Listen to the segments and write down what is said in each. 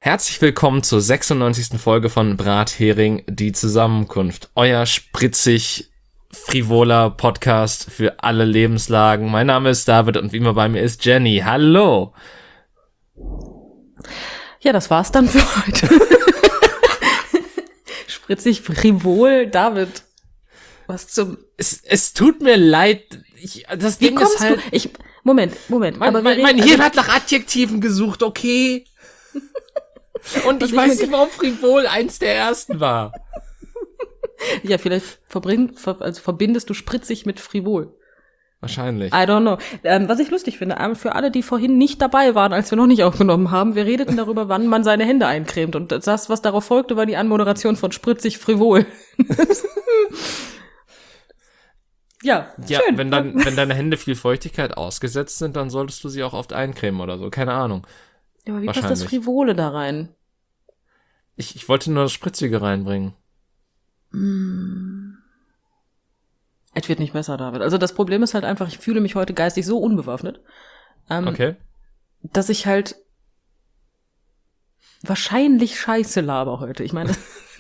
Herzlich willkommen zur 96. Folge von Brathering, die Zusammenkunft. Euer spritzig frivoler Podcast für alle Lebenslagen. Mein Name ist David und wie immer bei mir ist Jenny. Hallo! Ja, das war's dann für heute. Spritzig frivol, David. Was zum... Es tut mir leid. Das Ding ist halt... Moment. Mein Hirn hat nach Adjektiven gesucht, okay? Und ich weiß nicht, warum frivol eins der ersten war. Ja, vielleicht verbindest du spritzig mit frivol. Wahrscheinlich. I don't know. Was ich lustig finde, für alle, die vorhin nicht dabei waren, als wir noch nicht aufgenommen haben, wir redeten darüber, wann man seine Hände eincremt. Und das, was darauf folgte, war die Anmoderation von spritzig frivol. Ja, schön. Wenn deine Hände viel Feuchtigkeit ausgesetzt sind, dann solltest du sie auch oft eincremen oder so. Keine Ahnung. Ja, aber wie passt das Frivole da rein? Ich wollte nur das Spritzige reinbringen. Es wird nicht besser, David. Also das Problem ist halt einfach, ich fühle mich heute geistig so unbewaffnet, Okay. dass ich halt wahrscheinlich Scheiße laber heute. Ich meine,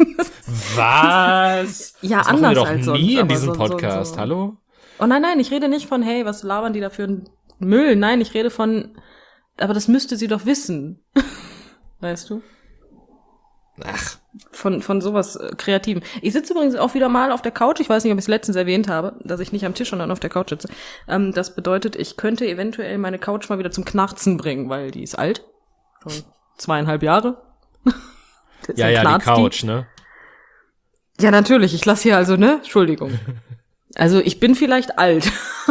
was? Ja, das anders machen wir doch als nie sonst, in diesem aber Podcast. Hallo? Oh nein, ich rede nicht von, hey, was labern die da für einen Müll? Nein, ich rede von, aber das müsste sie doch wissen. Weißt du? Ach. Von sowas Kreativen. Ich sitze übrigens auch wieder mal auf der Couch. Ich weiß nicht, ob ich es letztens erwähnt habe, dass ich nicht am Tisch, sondern auf der Couch sitze. Das bedeutet, ich könnte eventuell meine Couch mal wieder zum Knarzen bringen, weil die ist alt. Schon 2,5 Jahre. Ja, die Couch, ne? Ja, natürlich. Ich lasse hier also, ne? Entschuldigung. Also, ich bin vielleicht alt.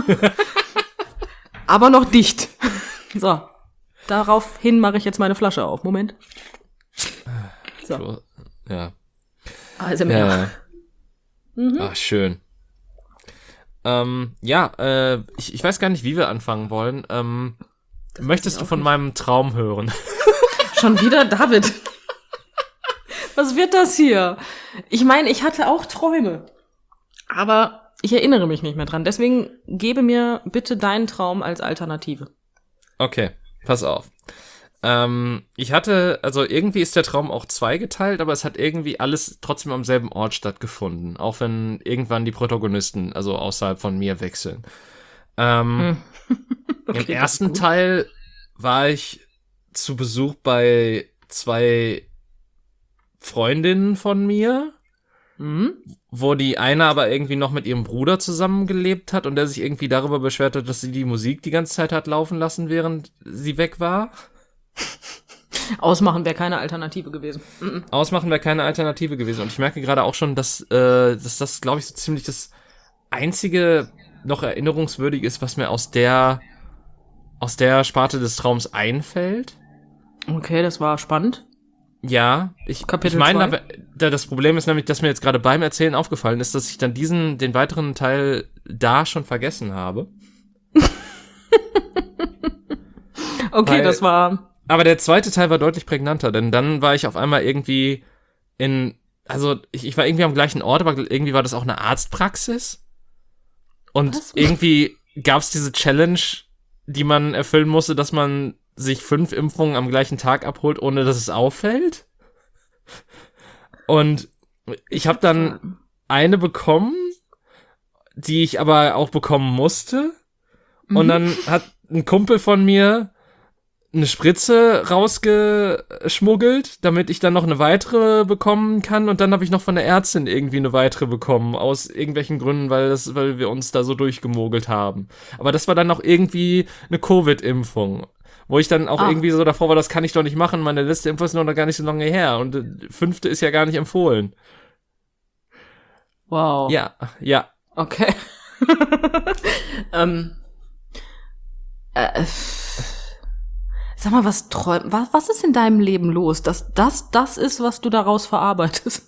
Aber noch dicht. So. Daraufhin mache ich jetzt meine Flasche auf. Moment. So. Ja. Also mehr. Ach, schön. Ich weiß gar nicht, wie wir anfangen wollen. Möchtest du von meinem Traum hören? Schon wieder, David? Was wird das hier? Ich meine, ich hatte auch Träume. Aber ich erinnere mich nicht mehr dran. Deswegen gebe mir bitte deinen Traum als Alternative. Okay, pass auf. Irgendwie ist der Traum auch zweigeteilt, aber es hat irgendwie alles trotzdem am selben Ort stattgefunden. Auch wenn irgendwann die Protagonisten, also außerhalb von mir, wechseln. Okay, im ersten Teil war ich zu Besuch bei 2 Freundinnen von mir, wo die eine aber irgendwie noch mit ihrem Bruder zusammengelebt hat und der sich irgendwie darüber beschwert hat, dass sie die Musik die ganze Zeit hat laufen lassen, während sie weg war. Ausmachen wäre keine Alternative gewesen. Ausmachen wäre keine Alternative gewesen. Und ich merke gerade auch schon, dass das, glaube ich, so ziemlich das einzige noch erinnerungswürdig ist, was mir aus der Sparte des Traums einfällt. Okay, das war spannend. Ja, ich meine, das Problem ist nämlich, dass mir jetzt gerade beim Erzählen aufgefallen ist, dass ich dann den weiteren Teil da schon vergessen habe. Okay, das war... Aber der zweite Teil war deutlich prägnanter, denn dann war ich auf einmal irgendwie ich war irgendwie am gleichen Ort, aber irgendwie war das auch eine Arztpraxis. Und irgendwie gab's diese Challenge, die man erfüllen musste, dass man sich 5 Impfungen am gleichen Tag abholt, ohne dass es auffällt. Und ich habe dann eine bekommen, die ich aber auch bekommen musste. Und dann hat ein Kumpel von mir eine Spritze rausgeschmuggelt, damit ich dann noch eine weitere bekommen kann. Und dann habe ich noch von der Ärztin irgendwie eine weitere bekommen, aus irgendwelchen Gründen, weil wir uns da so durchgemogelt haben. Aber das war dann noch irgendwie eine Covid-Impfung, wo ich dann auch irgendwie so davor war, das kann ich doch nicht machen, meine letzte Impfung ist noch gar nicht so lange her und die 5. ist ja gar nicht empfohlen. Wow. Ja. Okay. Sag mal, was ist in deinem Leben los, dass das ist, was du daraus verarbeitest?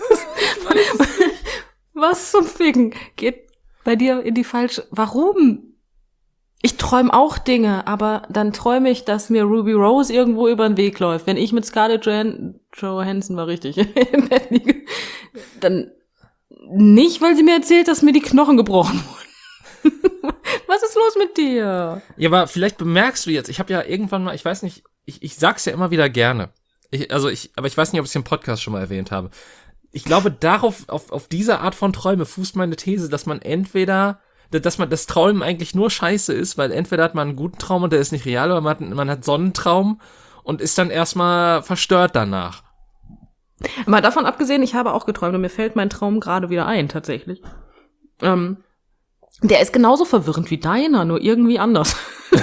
Was zum Ficken geht bei dir in die falsche... Warum? Ich träume auch Dinge, aber dann träume ich, dass mir Ruby Rose irgendwo über den Weg läuft. Wenn ich mit Scarlett Johansson war richtig im Bett liege, dann nicht, weil sie mir erzählt, dass mir die Knochen gebrochen wurden. Was ist los mit dir? Ja, aber vielleicht bemerkst du jetzt, ich habe ja irgendwann mal, ich weiß nicht, ich sag's ja immer wieder gerne, aber ich weiß nicht, ob ich es im Podcast schon mal erwähnt habe. Ich glaube, auf diese Art von Träume fußt meine These, dass das Träumen eigentlich nur scheiße ist, weil entweder hat man einen guten Traum und der ist nicht real, oder man hat so einen Traum und ist dann erstmal verstört danach. Mal davon abgesehen, ich habe auch geträumt und mir fällt mein Traum gerade wieder ein, tatsächlich. Der ist genauso verwirrend wie deiner, nur irgendwie anders.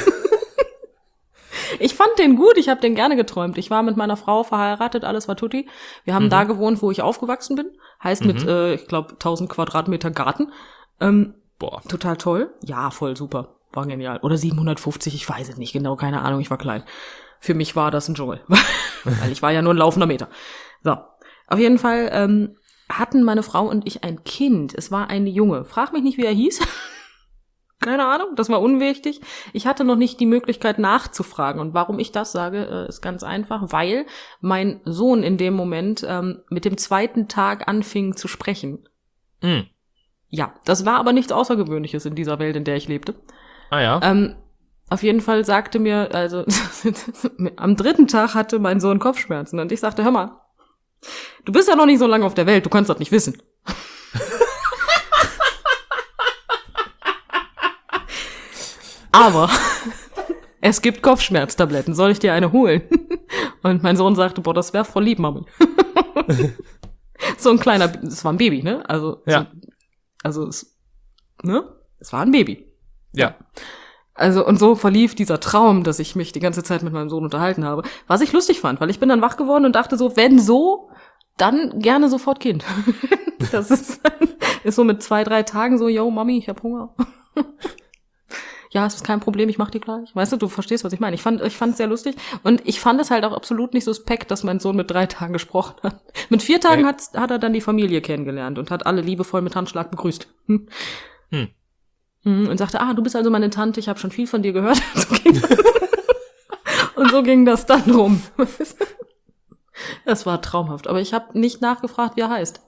Ich fand den gut, ich habe den gerne geträumt. Ich war mit meiner Frau verheiratet, alles war tutti. Wir haben da gewohnt, wo ich aufgewachsen bin. Heißt mit, ich glaube, 1000 Quadratmeter Garten. Boah. Total toll. Ja, voll super. War genial. Oder 750, ich weiß es nicht genau, keine Ahnung, ich war klein. Für mich war das ein Dschungel. Weil ich war ja nur ein laufender Meter. So, auf jeden Fall hatten meine Frau und ich ein Kind. Es war ein Junge. Frag mich nicht, wie er hieß. Keine Ahnung, das war unwichtig. Ich hatte noch nicht die Möglichkeit nachzufragen. Und warum ich das sage, ist ganz einfach, weil mein Sohn in dem Moment mit dem 2. Tag anfing zu sprechen. Mhm. Ja, das war aber nichts Außergewöhnliches in dieser Welt, in der ich lebte. Ah ja. Auf jeden Fall sagte mir, also am 3. Tag hatte mein Sohn Kopfschmerzen. Und ich sagte, hör mal, du bist ja noch nicht so lange auf der Welt, du kannst das nicht wissen. Aber es gibt Kopfschmerztabletten, soll ich dir eine holen? Und mein Sohn sagte, boah, das wäre voll lieb, Mami. So ein kleiner, das war ein Baby, ne? Also, ja. Es war ein Baby. Ja. Also, und so verlief dieser Traum, dass ich mich die ganze Zeit mit meinem Sohn unterhalten habe. Was ich lustig fand, weil ich bin dann wach geworden und dachte so, wenn so, dann gerne sofort Kind. Das ist so mit 2, 3 Tagen so, yo, Mami, ich hab Hunger. Ja, es ist kein Problem, ich mach die gleich. Weißt du verstehst, was ich meine. Ich fand es sehr lustig. Und ich fand es halt auch absolut nicht suspekt, dass mein Sohn mit 3 Tagen gesprochen hat. Mit 4 Tagen hat er dann die Familie kennengelernt und hat alle liebevoll mit Handschlag begrüßt. Und sagte, du bist also meine Tante, ich habe schon viel von dir gehört. Und so ging das dann rum. Das war traumhaft. Aber ich habe nicht nachgefragt, wie er heißt.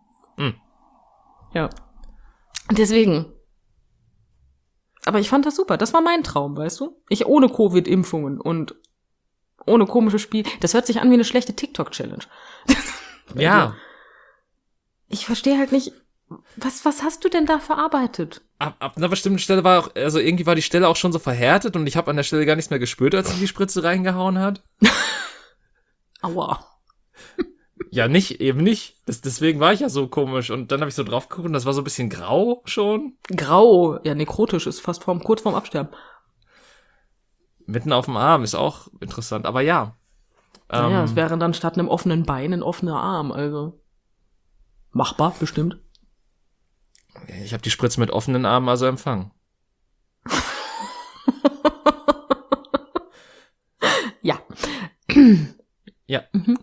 Ja. Deswegen. Aber ich fand das super. Das war mein Traum, weißt du? Ich ohne Covid-Impfungen und ohne komische Spiel. Das hört sich an wie eine schlechte TikTok-Challenge. Ja. Ich verstehe halt nicht, was hast du denn da verarbeitet? Ab einer bestimmten Stelle irgendwie war die Stelle auch schon so verhärtet und ich habe an der Stelle gar nichts mehr gespürt, als sie die Spritze reingehauen hat. Aua. Ja, eben nicht. Deswegen war ich ja so komisch. Und dann habe ich so drauf geguckt und das war so ein bisschen grau schon. Grau, ja, nekrotisch, ist fast kurz vorm Absterben. Mitten auf dem Arm ist auch interessant, aber ja. Naja, es wäre dann statt einem offenen Bein ein offener Arm, also machbar, bestimmt. Ich habe die Spritze mit offenen Armen also empfangen. Ja. Ja.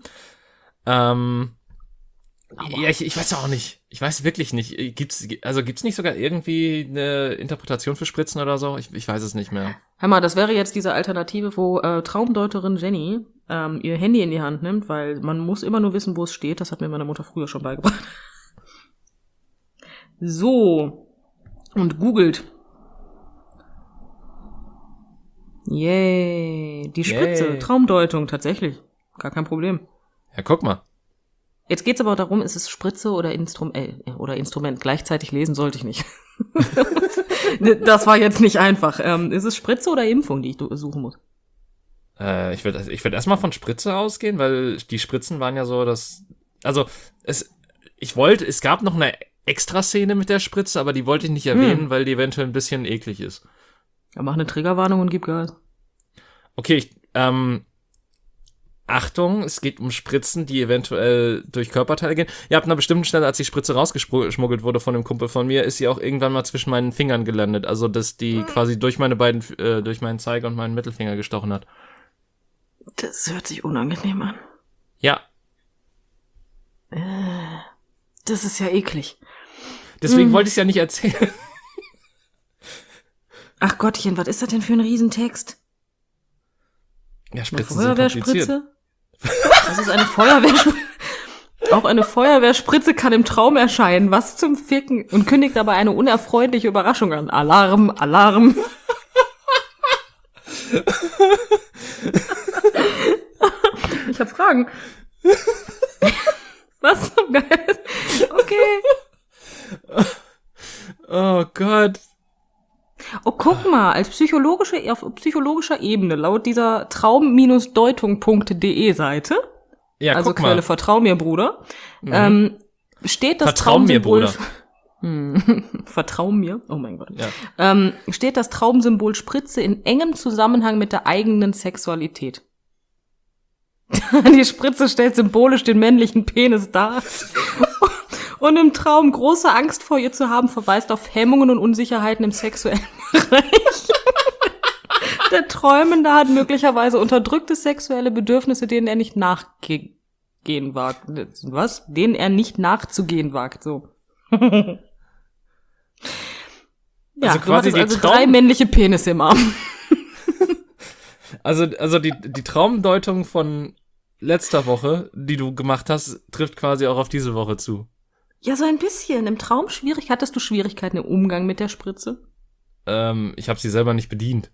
Ja, ich weiß auch nicht. Ich weiß wirklich nicht. Gibt's nicht sogar irgendwie eine Interpretation für Spritzen oder so? Ich weiß es nicht mehr. Hör mal, das wäre jetzt diese Alternative, wo Traumdeuterin Jenny ihr Handy in die Hand nimmt, weil man muss immer nur wissen, wo es steht. Das hat mir meine Mutter früher schon beigebracht. So. Und googelt. Yay. Die Spritze. Yay. Traumdeutung, tatsächlich. Gar kein Problem. Ja, guck mal. Jetzt geht's aber darum, ist es Spritze oder Instrument? Gleichzeitig lesen sollte ich nicht. Das war jetzt nicht einfach. Ist es Spritze oder Impfung, die ich suchen muss? Ich würd erstmal von Spritze ausgehen, weil die Spritzen waren ja so, es gab noch eine Extra-Szene mit der Spritze, aber die wollte ich nicht erwähnen, weil die eventuell ein bisschen eklig ist. Ja, mach eine Triggerwarnung und gib Gas. Okay, Achtung, es geht um Spritzen, die eventuell durch Körperteile gehen. Ja, ab einer bestimmten Stelle, als die Spritze rausgeschmuggelt wurde von dem Kumpel von mir, ist sie auch irgendwann mal zwischen meinen Fingern gelandet. Also, dass die quasi durch durch meinen Zeiger und meinen Mittelfinger gestochen hat. Das hört sich unangenehm an. Ja. Das ist ja eklig. Deswegen wollte ich es ja nicht erzählen. Ach Gottchen, was ist das denn für ein Riesentext? Ja, Spritzen sind kompliziert. Das ist eine Feuerwehrspritze. Auch eine Feuerwehrspritze kann im Traum erscheinen. Was zum Ficken? Und kündigt dabei eine unerfreuliche Überraschung an. Alarm, Alarm. Ich habe Fragen. Was? Okay. Oh Gott. Oh, guck mal, auf psychologischer Ebene, laut dieser traum-deutung.de Seite, Ja, also guck Quelle mal. Vertrau mir, Bruder, steht das Vertrau mir, Traumsymbol... Bruder. Vertrau mir, oh mein Gott. Ja. Steht das Traumsymbol Spritze in engem Zusammenhang mit der eigenen Sexualität. Die Spritze stellt symbolisch den männlichen Penis dar. Und im Traum große Angst vor ihr zu haben, verweist auf Hemmungen und Unsicherheiten im sexuellen Bereich. Der Träumende hat möglicherweise unterdrückte sexuelle Bedürfnisse, denen er nicht nachgehen wagt. Was? Denen er nicht nachzugehen wagt, so. Ja, Also quasi du hattest die 3 männliche Penisse im Arm. Also die Traumdeutung von letzter Woche, die du gemacht hast, trifft quasi auch auf diese Woche zu. Ja, so ein bisschen. Im Traum hattest du Schwierigkeiten im Umgang mit der Spritze? Ich habe sie selber nicht bedient.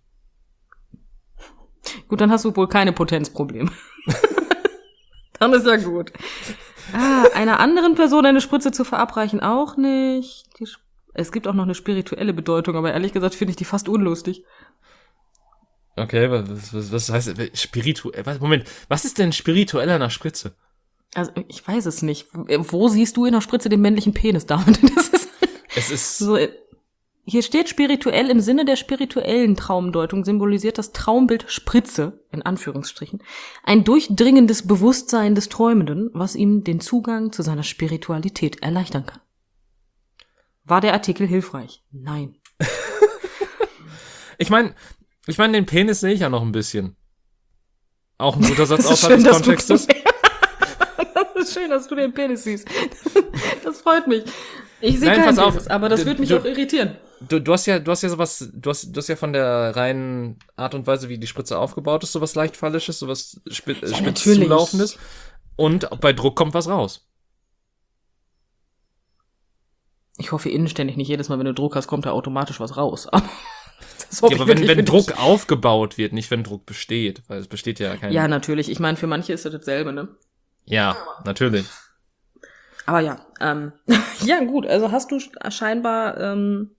Gut, dann hast du wohl keine Potenzprobleme. Dann ist ja gut. Einer anderen Person eine Spritze zu verabreichen auch nicht. Es gibt auch noch eine spirituelle Bedeutung, aber ehrlich gesagt finde ich die fast unlustig. Okay, was heißt spirituell? Moment, was ist denn spirituell an einer Spritze? Also, ich weiß es nicht. Wo siehst du in der Spritze den männlichen Penis, David? Es ist so, hier steht spirituell im Sinne der spirituellen Traumdeutung symbolisiert das Traumbild Spritze, in Anführungsstrichen, ein durchdringendes Bewusstsein des Träumenden, was ihm den Zugang zu seiner Spiritualität erleichtern kann. War der Artikel hilfreich? Nein. Ich meine, den Penis sehe ich ja noch ein bisschen. Auch ein guter Satz Das ist außerhalb schön, des dass du- Kontextes. Das ist schön, dass du den Penis siehst. Das freut mich. Ich sehe Nein, keinen pass auf. Penis, aber das würde mich auch irritieren. Du hast ja sowas, du hast ja von der reinen Art und Weise, wie die Spritze aufgebaut ist, sowas leicht Phallisches, sowas spitz natürlich. zulaufendes. Und bei Druck kommt was raus. Ich hoffe inständig, nicht jedes Mal, wenn du Druck hast, kommt da automatisch was raus. Aber das Ja, hoffe aber ich wirklich wenn für Druck dich. aufgebaut wird, nicht wenn Druck besteht, weil es besteht ja kein... Ja, natürlich. Ich meine, für manche ist das dasselbe, ne? Ja, natürlich. Aber ja, ja gut, also hast du scheinbar,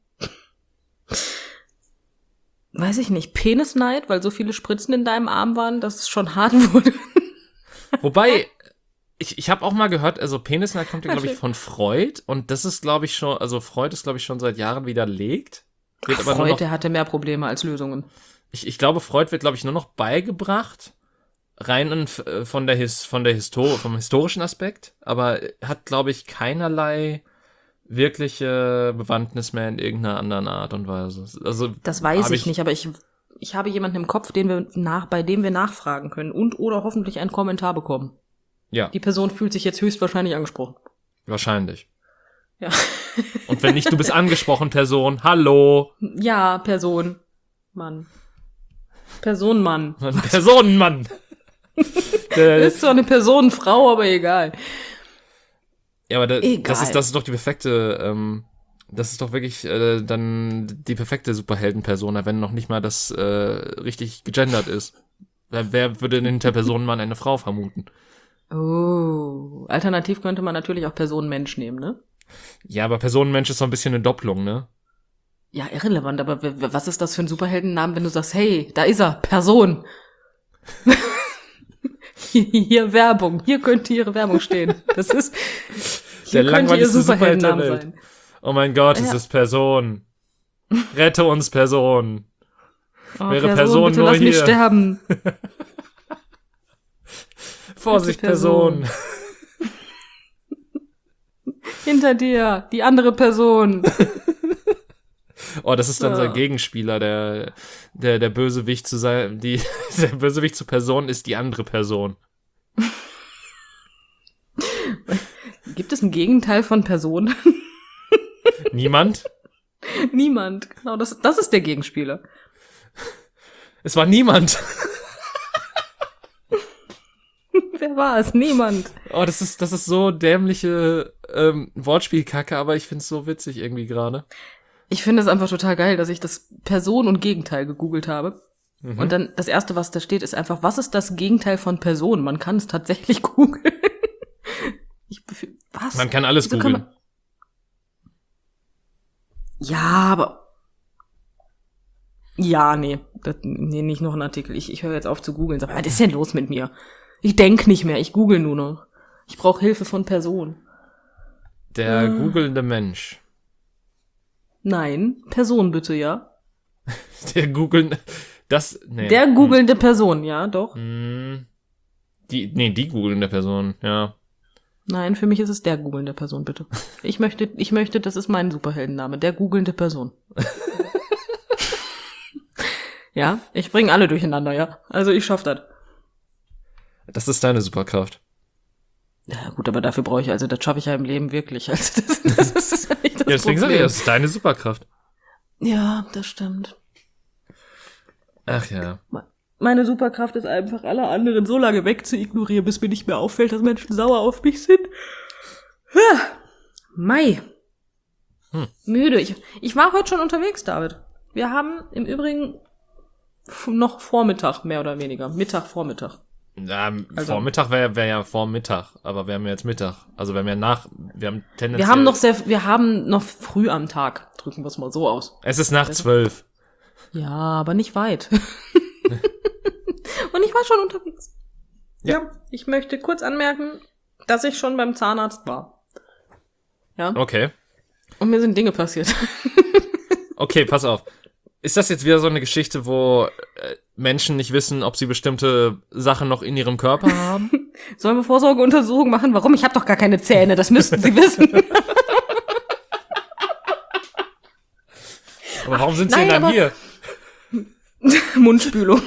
weiß ich nicht, Penisneid, weil so viele Spritzen in deinem Arm waren, dass es schon hart wurde. Wobei, ich habe auch mal gehört, also Penisneid kommt ja, glaube ich, von Freud. Und das ist, glaube ich, schon, also Freud ist, glaube ich, schon seit Jahren widerlegt. Wird aber nur Freud, noch, der hatte mehr Probleme als Lösungen. ich glaube, Freud wird, glaube ich, nur noch beigebracht. Rein vom historischen Aspekt. Aber hat, glaube ich, keinerlei wirkliche Bewandtnis mehr in irgendeiner anderen Art und Weise. Also, Das weiß hab ich nicht, aber ich habe jemanden im Kopf, bei dem wir nachfragen können und oder hoffentlich einen Kommentar bekommen. Ja, Die Person fühlt sich jetzt höchstwahrscheinlich angesprochen. wahrscheinlich. Ja. Und wenn nicht, du bist angesprochen, Person. Hallo. Ja, Person. Mann. Personenmann. Personenmann. Ist zwar eine Personenfrau, aber egal. Ja, aber Egal. das ist doch die perfekte, das ist doch wirklich dann die perfekte Superhelden-Persona, wenn noch nicht mal das richtig gegendert ist. Wer würde denn hinter Personenmann eine Frau vermuten? Oh. Alternativ könnte man natürlich auch Personenmensch nehmen, ne? Ja, aber Personenmensch ist so ein bisschen eine Doppelung, ne? Ja, irrelevant, aber was ist das für ein Superheldennamen, wenn du sagst, hey, da ist er, Person. Hier Werbung, hier könnte ihre Werbung stehen. Das ist, hier Der könnte ihr langweiligste Superheld der Superheldennamen Welt. sein. Oh mein Gott, es Ja. ist Person. Rette uns, Person. Oh, Wäre Person bitte nur lass mich hier. sterben. Vorsicht, Bitte, Person. Person. Hinter dir, die andere Person. Oh, das ist dann So. sein Gegenspieler, der Bösewicht zu sein, der Bösewicht zur Person ist die andere Person. Gibt es ein Gegenteil von Person? Niemand? Niemand. Genau, das ist der Gegenspieler. Es war niemand. Wer war es? Niemand. Oh, das ist so dämliche Wortspielkacke, aber ich find's so witzig irgendwie gerade. Ich finde es einfach total geil, dass ich das Person und Gegenteil gegoogelt habe. Und dann das Erste, was da steht, ist einfach, was ist das Gegenteil von Person? Man kann es tatsächlich googeln. Was? Man kann alles googeln. Ja, aber... Ja, nee, nicht noch ein Artikel. Ich höre jetzt auf zu googeln. Sag, was ist denn los mit mir? Ich denk nicht mehr, ich google nur noch. Ich brauche Hilfe von Person. Der googelnde Mensch. Nein, Person bitte, ja? Der googelnde... Der googelnde Person, ja, doch. Die googelnde Person, ja. Nein, für mich ist es der googelnde Person, bitte. Ich möchte, das ist mein Superheldenname, der googelnde Person. Ja, ich bringe alle durcheinander, ja. Also ich schaff das. Das ist deine Superkraft. Ja gut, aber dafür brauche ich, also das schaffe ich ja im Leben wirklich. Also das ist ja nicht das deswegen sage ich, Problem. das ist deine Superkraft. Ja, das stimmt. Ach ja. Meine Superkraft ist einfach, alle anderen so lange weg zu ignorieren, bis mir nicht mehr auffällt, dass Menschen sauer auf mich sind. Mai. Müde. Ich war heute schon unterwegs, David. Wir haben im Übrigen noch Vormittag, mehr oder weniger. Mittag, Vormittag. Also, Vormittag wäre ja Vormittag, aber wir haben ja jetzt Mittag. Also wir haben tendenziell... Wir haben noch früh am Tag, drücken wir es mal so aus. Es ist nach 12. Ja, aber nicht weit. Und ich war schon unterwegs. Ja, ich möchte kurz anmerken, dass ich schon beim Zahnarzt war. Ja. Okay. Und mir sind Dinge passiert. Okay, pass auf. Ist das jetzt wieder so eine Geschichte, wo Menschen nicht wissen, ob sie bestimmte Sachen noch in ihrem Körper haben? Sollen wir Vorsorgeuntersuchungen machen? Warum? Ich habe doch gar keine Zähne, das müssten Sie wissen. Aber warum sind sie denn dann hier? Mundspülung.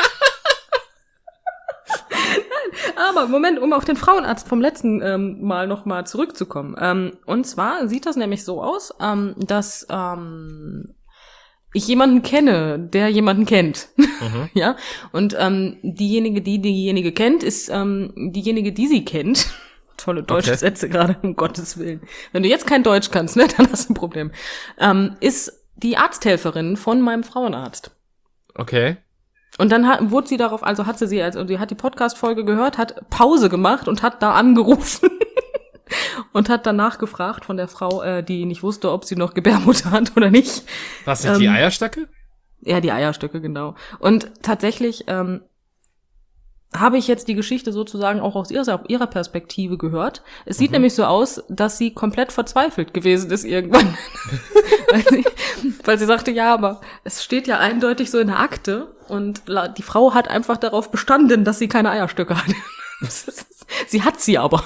Aber Moment, um auf den Frauenarzt vom letzten Mal nochmal zurückzukommen. Und zwar sieht das nämlich so aus, dass ich jemanden kenne, der jemanden kennt. Ja. Und diejenige kennt, ist diejenige, die sie kennt. Tolle deutsche Sätze gerade, um Gottes Willen. Wenn du jetzt kein Deutsch kannst, ne, dann hast du ein Problem. Ist die Arzthelferin von meinem Frauenarzt. Okay. Und dann wurde sie darauf, also die hat die Podcast-Folge gehört, hat Pause gemacht und hat da angerufen und hat danach gefragt von der Frau, die nicht wusste, ob sie noch Gebärmutter hat oder nicht. Was, nicht die Eierstöcke? Ja, die Eierstöcke, genau. Und tatsächlich habe ich jetzt die Geschichte sozusagen auch aus ihrer Perspektive gehört. Es sieht nämlich so aus, dass sie komplett verzweifelt gewesen ist irgendwann. weil sie sagte, ja, aber es steht ja eindeutig so in der Akte und die Frau hat einfach darauf bestanden, dass sie keine Eierstöcke hat. Sie hat sie aber.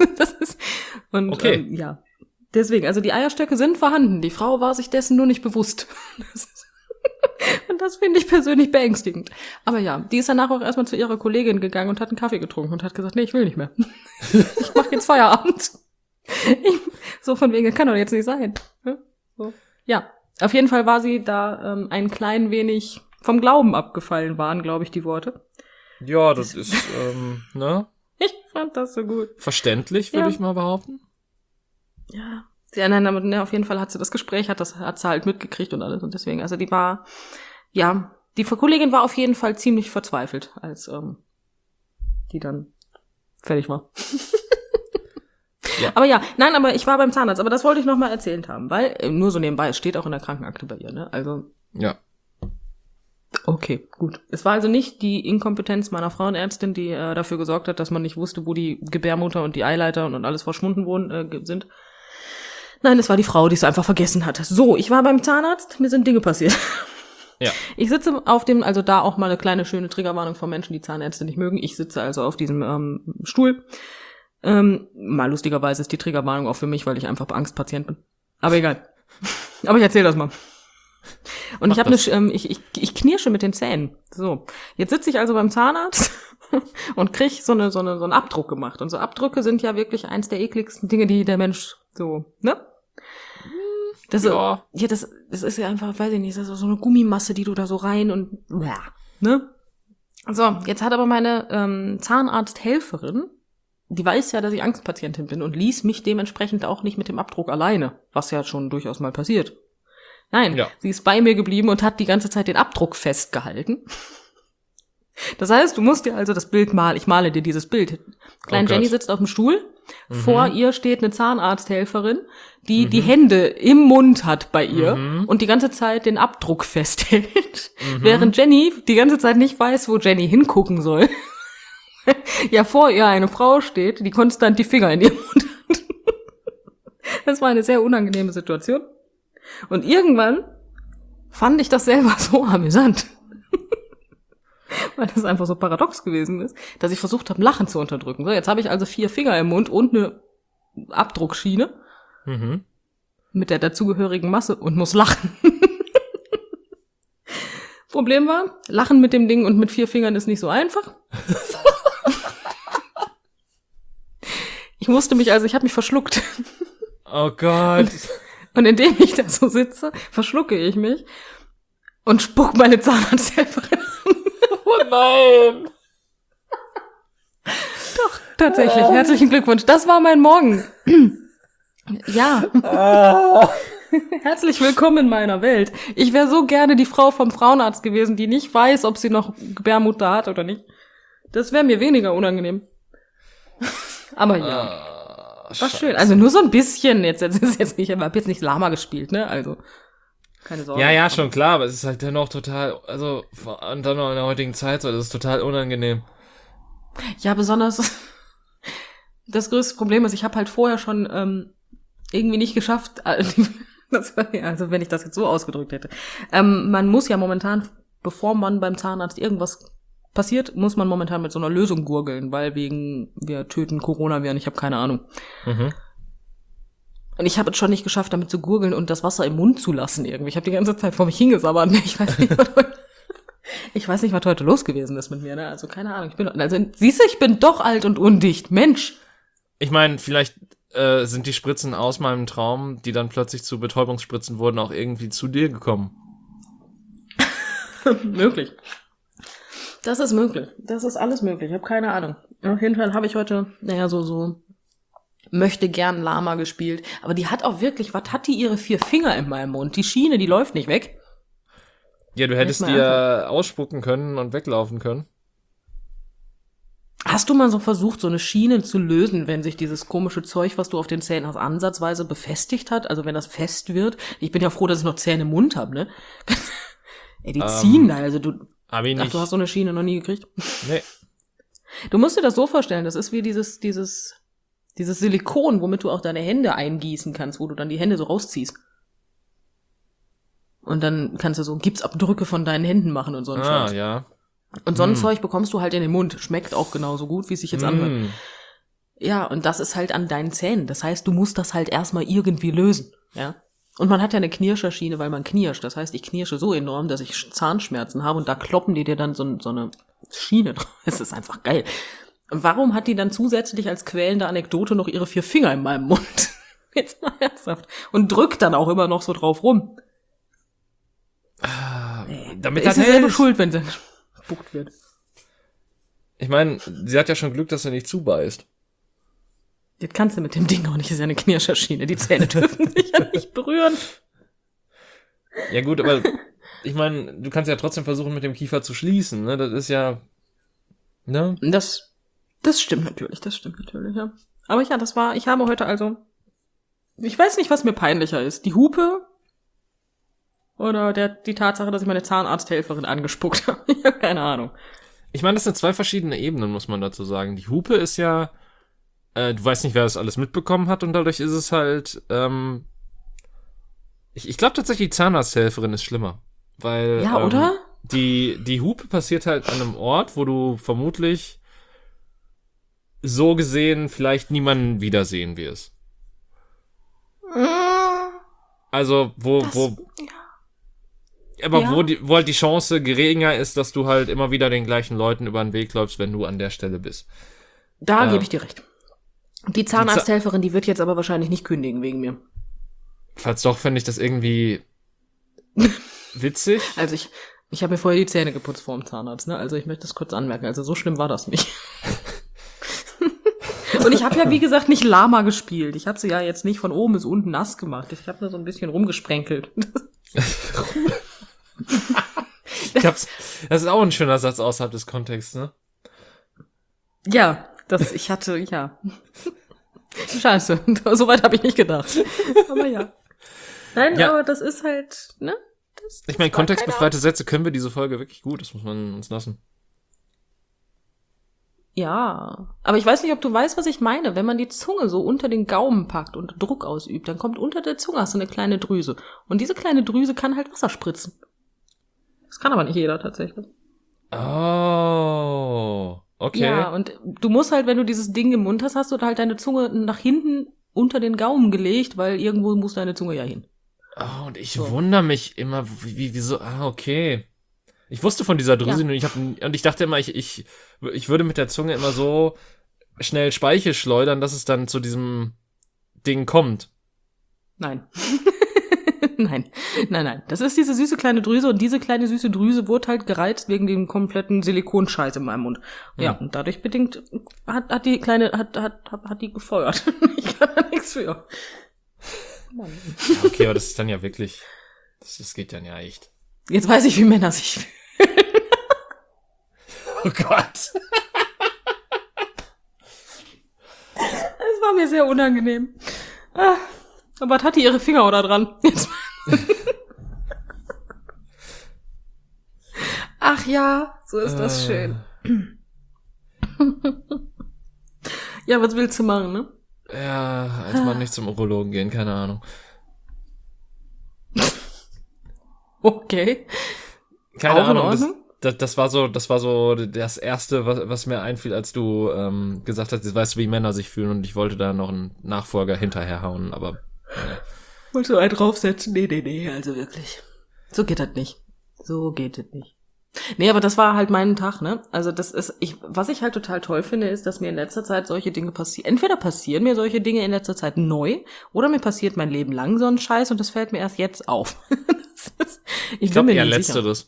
Okay. Ja. Deswegen, also die Eierstöcke sind vorhanden. Die Frau war sich dessen nur nicht bewusst. Und das finde ich persönlich beängstigend. Aber ja, die ist danach auch erstmal zu ihrer Kollegin gegangen und hat einen Kaffee getrunken und hat gesagt, nee, ich will nicht mehr. Ich mache jetzt Feierabend. So von wegen, das kann doch jetzt nicht sein. So. Ja, auf jeden Fall war sie da ein klein wenig vom Glauben abgefallen, waren, glaube ich, die Worte. Ja, das ist, ne? Ich fand das so gut. Verständlich, würde ich mal behaupten. Ja. Ja, nein, aber ne, auf jeden Fall hat sie das Gespräch, hat sie halt mitgekriegt und alles und deswegen, also die war, ja, die Kollegin war auf jeden Fall ziemlich verzweifelt, als die dann fertig war. Ja. Aber ja, nein, aber ich war beim Zahnarzt, aber das wollte ich noch mal erzählt haben, weil, nur so nebenbei, es steht auch in der Krankenakte bei ihr, ne, also. Ja. Okay, gut. Es war also nicht die Inkompetenz meiner Frauenärztin, die dafür gesorgt hat, dass man nicht wusste, wo die Gebärmutter und die Eileiter und alles verschwunden sind. Nein, es war die Frau, die es einfach vergessen hat. So, ich war beim Zahnarzt, mir sind Dinge passiert. Ja. Ich sitze auf dem, also da auch mal eine kleine schöne Triggerwarnung von Menschen, die Zahnärzte nicht mögen. Ich sitze also auf diesem Stuhl. Mal lustigerweise ist die Triggerwarnung auch für mich, weil ich einfach Angstpatient bin. Aber egal. Aber ich erzähle das mal. Und ich habe ich knirsche mit den Zähnen. So, jetzt sitze ich also beim Zahnarzt und krieg so einen Abdruck gemacht. Und so Abdrücke sind ja wirklich eins der ekligsten Dinge, die der Mensch so, ne? Das ist ja einfach, weiß ich nicht, das ist so eine Gummimasse, die du da so rein und, ja, ne? So, jetzt hat aber meine Zahnarzthelferin, die weiß ja, dass ich Angstpatientin bin und ließ mich dementsprechend auch nicht mit dem Abdruck alleine, was ja schon durchaus mal passiert. Nein, Ja. sie ist bei mir geblieben und hat die ganze Zeit den Abdruck festgehalten. Das heißt, du musst dir also das Bild malen. Ich male dir dieses Bild. Kleine Jenny sitzt auf dem Stuhl. Vor ihr steht eine Zahnarzthelferin, die die Hände im Mund hat bei ihr und die ganze Zeit den Abdruck festhält. Während Jenny die ganze Zeit nicht weiß, wo Jenny hingucken soll. Ja, vor ihr eine Frau steht, die konstant die Finger in ihrem Mund hat. Das war eine sehr unangenehme Situation. Und irgendwann fand ich das selber so amüsant. Weil das einfach so paradox gewesen ist, dass ich versucht habe, Lachen zu unterdrücken. So, jetzt habe ich also 4 Finger im Mund und eine Abdruckschiene mit der dazugehörigen Masse und muss lachen. Problem war, Lachen mit dem Ding und mit 4 Fingern ist nicht so einfach. Ich habe mich verschluckt. Oh Gott. Und indem ich da so sitze, verschlucke ich mich und spuck meine Zahnarzthelferin an. Oh nein. Doch, tatsächlich. Herzlichen Glückwunsch. Das war mein Morgen. Ja. Herzlich willkommen in meiner Welt. Ich wäre so gerne die Frau vom Frauenarzt gewesen, die nicht weiß, ob sie noch Gebärmutter hat oder nicht. Das wäre mir weniger unangenehm. Aber ja. War schön. Also nur so ein bisschen. Jetzt ist jetzt nicht, ich habe jetzt nicht Lama gespielt, ne? Also keine Sorge. Ja, schon klar, aber es ist halt dennoch total, also und dann noch in der heutigen Zeit so, das ist total unangenehm. Ja, besonders das größte Problem ist, ich habe halt vorher schon irgendwie nicht geschafft, also wenn ich das jetzt so ausgedrückt hätte. Man muss ja momentan, bevor man beim Zahnarzt irgendwas passiert, muss man momentan mit so einer Lösung gurgeln, weil wir töten Coronaviren, ich habe keine Ahnung. Und ich habe es schon nicht geschafft, damit zu gurgeln und das Wasser im Mund zu lassen irgendwie. Ich habe die ganze Zeit vor mich hingesabbert. Ich weiß nicht, was heute los gewesen ist mit mir, ne? Also keine Ahnung. Siehst du, ich bin doch alt und undicht. Mensch. Ich meine, vielleicht sind die Spritzen aus meinem Traum, die dann plötzlich zu Betäubungsspritzen wurden, auch irgendwie zu dir gekommen. Möglich. Das ist möglich. Das ist alles möglich. Ich habe keine Ahnung. Auf jeden Fall habe ich heute, so möchte gern Lama gespielt. Aber die hat auch wirklich, was hat die ihre 4 Finger in meinem Mund? Die Schiene, die läuft nicht weg. Ja, du hättest dir ausspucken können und weglaufen können. Hast du mal so versucht, so eine Schiene zu lösen, wenn sich dieses komische Zeug, was du auf den Zähnen hast, ansatzweise befestigt hat? Also wenn das fest wird? Ich bin ja froh, dass ich noch Zähne im Mund habe, ne? Ey, die ziehen da, also du... Hab ich nicht. Ach, du hast so eine Schiene noch nie gekriegt? Nee. Du musst dir das so vorstellen, das ist wie dieses Silikon, womit du auch deine Hände eingießen kannst, wo du dann die Hände so rausziehst. Und dann kannst du so Gipsabdrücke von deinen Händen machen und so ein Scheiß. Ja. Und so ein Zeug bekommst du halt in den Mund. Schmeckt auch genauso gut, wie es sich jetzt anhört. Ja, und das ist halt an deinen Zähnen. Das heißt, du musst das halt erstmal irgendwie lösen. Ja. Und man hat ja eine Knirscherschiene, weil man knirscht. Das heißt, ich knirsche so enorm, dass ich Zahnschmerzen habe und da kloppen die dir dann so eine Schiene drauf. Das ist einfach geil. Und warum hat die dann zusätzlich als quälende Anekdote noch ihre 4 Finger in meinem Mund? Jetzt mal ernsthaft. Und drückt dann auch immer noch so drauf rum. Damit ist sie selber schuld, wenn sie gespuckt wird. Ich meine, sie hat ja schon Glück, dass sie nicht zubeißt. Das kannst du mit dem Ding auch nicht. Das ist ja eine Knirscherschiene. Die Zähne dürfen sich ja nicht berühren. Ja gut, aber ich meine, du kannst ja trotzdem versuchen, mit dem Kiefer zu schließen. Ne? Das ist ja... Ne? Das stimmt natürlich, ja. Aber ja, ich habe heute also... Ich weiß nicht, was mir peinlicher ist. Die Hupe oder die Tatsache, dass ich meine Zahnarzthelferin angespuckt habe. Ich habe keine Ahnung. Ich meine, das sind 2 verschiedene Ebenen, muss man dazu sagen. Die Hupe ist ja... du weißt nicht, wer das alles mitbekommen hat und dadurch ist es halt... Ich glaube tatsächlich, die Zahnarzthelferin ist schlimmer. Weil... Ja, oder? Die Hupe passiert halt an einem Ort, wo du vermutlich so gesehen vielleicht niemanden wiedersehen wirst. Also, wo halt die Chance geringer ist, dass du halt immer wieder den gleichen Leuten über den Weg läufst, wenn du an der Stelle bist. Da gebe ich dir recht. Die Zahnarzthelferin, die wird jetzt aber wahrscheinlich nicht kündigen wegen mir. Falls doch, fände ich das irgendwie witzig. Also ich habe mir vorher die Zähne geputzt vor dem Zahnarzt, ne? Also ich möchte das kurz anmerken. Also so schlimm war das nicht. Und ich habe ja, wie gesagt, nicht Lama gespielt. Ich habe sie ja jetzt nicht von oben bis unten nass gemacht. Ich habe nur so ein bisschen rumgesprenkelt. Das ist auch ein schöner Satz außerhalb des Kontexts, ne? Ja, ja. Scheiße, soweit habe ich nicht gedacht. Aber ja. Nein, Ja. aber das ist halt, ne? Ich meine, kontextbefreite Sätze können wir diese Folge wirklich gut, das muss man uns lassen. Ja, aber ich weiß nicht, ob du weißt, was ich meine. Wenn man die Zunge so unter den Gaumen packt und Druck ausübt, dann kommt unter der Zunge hast du eine kleine Drüse. Und diese kleine Drüse kann halt Wasser spritzen. Das kann aber nicht jeder tatsächlich. Oh, okay. Ja, und du musst halt, wenn du dieses Ding im Mund hast, hast du halt deine Zunge nach hinten unter den Gaumen gelegt, weil irgendwo muss deine Zunge ja hin. Oh, und ich wundere mich immer, wieso, okay. Ich wusste von dieser Drüse und ich dachte immer, ich würde mit der Zunge immer so schnell Speichel schleudern, dass es dann zu diesem Ding kommt. Nein. Nein. Das ist diese süße kleine Drüse und diese kleine süße Drüse wurde halt gereizt wegen dem kompletten Silikonscheiß in meinem Mund. Ja, und dadurch bedingt hat die kleine, hat die gefeuert. Ich kann da nichts für. Ja, okay, aber das ist dann ja wirklich, das geht dann ja echt. Jetzt weiß ich, wie Männer sich fühlen. Oh Gott. Es war mir sehr unangenehm. Aber hat die ihre Finger oder dran? Jetzt. Ach ja, so ist das schön. Ja, was willst du machen, ne? Ja, als Mann nicht zum Urologen gehen, keine Ahnung. Okay. Keine Auch in Ahnung, Ordnung? das war so das Erste, was mir einfiel, als du gesagt hast, jetzt weißt du, wie Männer sich fühlen und ich wollte da noch einen Nachfolger hinterherhauen, aber Wolltest du einen draufsetzen? Nee, also wirklich. So geht das nicht. Nee, aber das war halt mein Tag, ne? Also was ich halt total toll finde, ist, dass mir in letzter Zeit solche Dinge passieren. Entweder passieren mir solche Dinge in letzter Zeit neu, oder mir passiert mein Leben lang so ein Scheiß und das fällt mir erst jetzt auf. ich glaube eher Letzteres.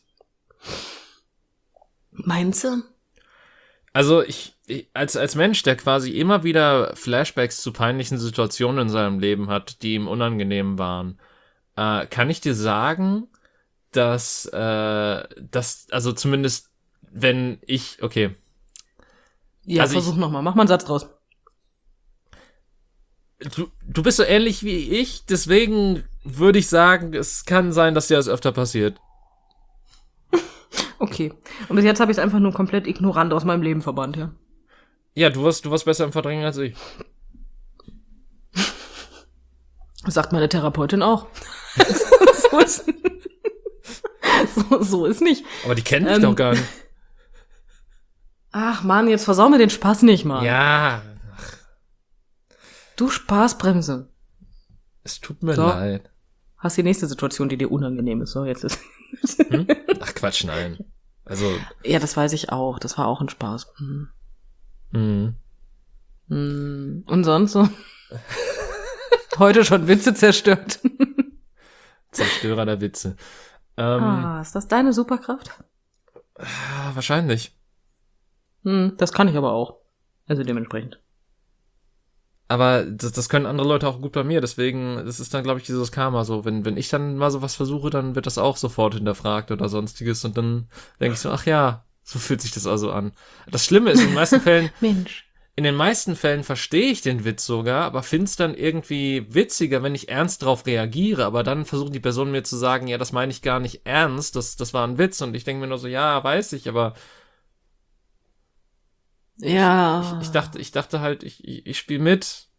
Meinst du? Also ich als Mensch, der quasi immer wieder Flashbacks zu peinlichen Situationen in seinem Leben hat, die ihm unangenehm waren, kann ich dir sagen, dass also zumindest wenn ich, okay. Ja, also versuch nochmal, mach mal einen Satz draus. Du bist so ähnlich wie ich, deswegen würde ich sagen, es kann sein, dass dir das öfter passiert. Okay. Und bis jetzt habe ich es einfach nur komplett ignorant aus meinem Leben verbannt, ja. Ja, du warst besser im Verdrängen als ich. Das sagt meine Therapeutin auch. So ist nicht. Aber die kennen dich doch gar nicht. Ach Mann, jetzt versau mir den Spaß nicht, Mann. Ja. Du Spaßbremse. Es tut mir leid. Hast die nächste Situation, die dir unangenehm ist. So, jetzt ist. Ach Quatsch, nein. Also. Ja, das weiß ich auch. Das war auch ein Spaß. Und sonst so? Heute schon Witze zerstört. Zerstörer der Witze. Ist das deine Superkraft? Wahrscheinlich. Das kann ich aber auch. Also dementsprechend. Aber das können andere Leute auch gut bei mir, deswegen, das ist dann, glaube ich, dieses Karma so. Wenn ich dann mal sowas versuche, dann wird das auch sofort hinterfragt oder sonstiges und dann denke ich so, ach ja, so fühlt sich das also an. Das Schlimme ist, in den meisten Fällen, in den meisten Fällen verstehe ich den Witz sogar, aber finde es dann irgendwie witziger, wenn ich ernst drauf reagiere, aber dann versucht die Person mir zu sagen, ja, das meine ich gar nicht ernst, das war ein Witz und ich denke mir nur so, ja, weiß ich, aber ja. Ich dachte halt, ich spiele mit.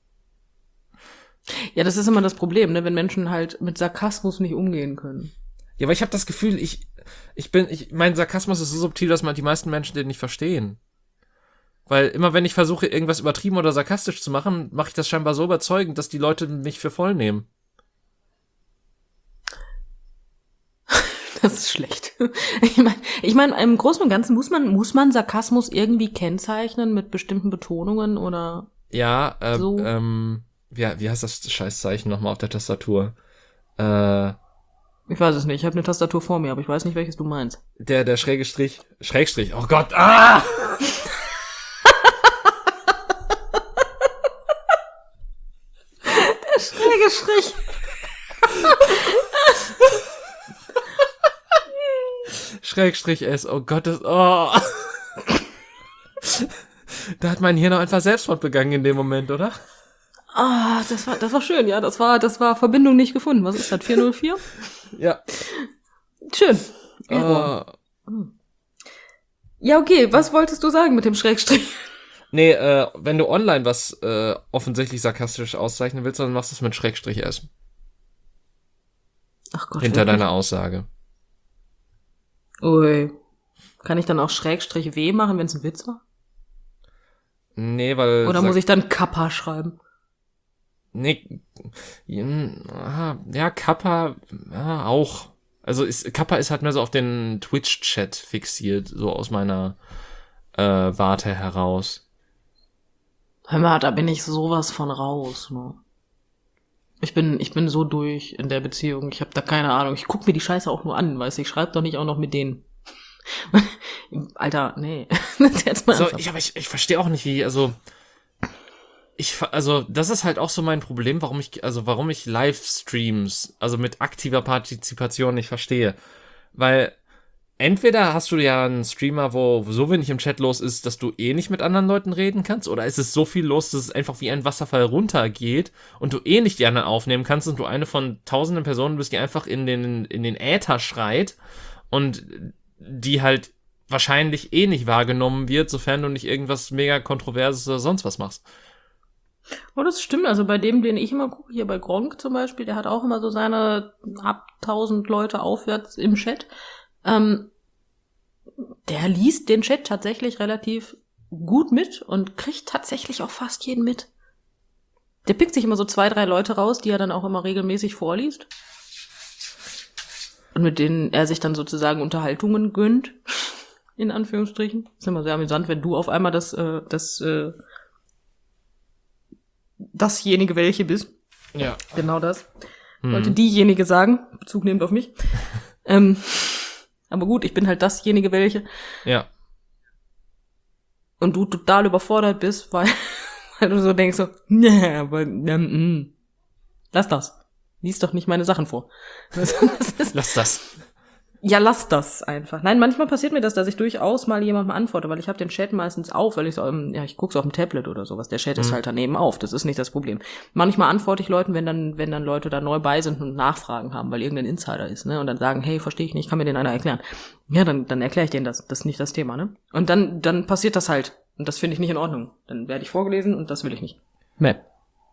Ja, das ist immer das Problem, ne, wenn Menschen halt mit Sarkasmus nicht umgehen können. Ja, aber ich habe das Gefühl, mein Sarkasmus ist so subtil, dass die meisten Menschen den nicht verstehen. Weil immer wenn ich versuche, irgendwas übertrieben oder sarkastisch zu machen, mache ich das scheinbar so überzeugend, dass die Leute mich für voll nehmen. Das ist schlecht. Ich meine, im Großen und Ganzen muss man Sarkasmus irgendwie kennzeichnen mit bestimmten Betonungen oder ja, so. Wie heißt das Scheißzeichen nochmal auf der Tastatur? Ich weiß es nicht, ich habe eine Tastatur vor mir, aber ich weiß nicht, welches du meinst. Der Schrägstrich, oh Gott, Der schräge Strich. Schrägstrich S, oh Gott, oh. Da hat mein Hirn auch einfach Selbstmord begangen in dem Moment, oder? Ah, das war schön, ja. Das war Verbindung nicht gefunden. Was ist das? 404? Ja. Schön. Error. Ja, okay. Was wolltest du sagen mit dem Schrägstrich? Nee, wenn du online was offensichtlich sarkastisch auszeichnen willst, dann machst du es mit Schrägstrich S. Ach Gott. Hinter wirklich? deiner Aussage. Ui. Kann ich dann auch Schrägstrich W machen, wenn es ein Witz war? Nee, weil... Oder muss ich dann Kappa schreiben? Nee, ja, Kappa, ja, auch. Also Kappa ist halt mehr so auf den Twitch-Chat fixiert, so aus meiner Warte heraus. Hör mal, da bin ich sowas von raus, ne? Ich bin so durch in der Beziehung. Ich habe da keine Ahnung. Ich guck mir die Scheiße auch nur an, weißt du? Ich schreibe doch nicht auch noch mit denen. Alter, nee. Jetzt mal So, ich verstehe auch nicht, wie, also das ist halt auch so mein Problem, warum ich Livestreams, also mit aktiver Partizipation nicht verstehe. Weil entweder hast du ja einen Streamer, wo so wenig im Chat los ist, dass du eh nicht mit anderen Leuten reden kannst, oder ist es so viel los, dass es einfach wie ein Wasserfall runtergeht und du eh nicht die anderen aufnehmen kannst und du eine von tausenden Personen bist, die einfach in den Äther schreit und die halt wahrscheinlich eh nicht wahrgenommen wird, sofern du nicht irgendwas mega Kontroverses oder sonst was machst. Oh, das stimmt. Also bei dem, den ich immer gucke, hier bei Gronkh zum Beispiel, der hat auch immer so seine ab 1000 Leute aufwärts im Chat. Der liest den Chat tatsächlich relativ gut mit und kriegt tatsächlich auch fast jeden mit. Der pickt sich immer so 2, 3 Leute raus, die er dann auch immer regelmäßig vorliest. Und mit denen er sich dann sozusagen Unterhaltungen gönnt. In Anführungsstrichen. Ist immer sehr amüsant, wenn du auf einmal dasjenige welche bist. Ja. Genau das. Wollte diejenige sagen, Bezug nehmend auf mich. Aber gut, ich bin halt dasjenige welche. Ja. Und du total überfordert bist, weil du so denkst so, nee, aber lass das. Lies doch nicht meine Sachen vor. Lass das. Ja, lass das einfach. Nein, manchmal passiert mir das, dass ich durchaus mal jemandem antworte, weil ich habe den Chat meistens auf, weil ich so, ich guck's auf dem Tablet oder sowas. Der Chat ist halt daneben auf, das ist nicht das Problem. Manchmal antworte ich Leuten, wenn dann Leute da neu bei sind und Nachfragen haben, weil irgendein Insider ist, ne? Und dann sagen, hey, verstehe ich nicht, kann mir den einer erklären. Ja, dann erkläre ich denen das. Das ist nicht das Thema, ne? Und dann passiert das halt. Und das finde ich nicht in Ordnung. Dann werde ich vorgelesen und das will ich nicht. Map.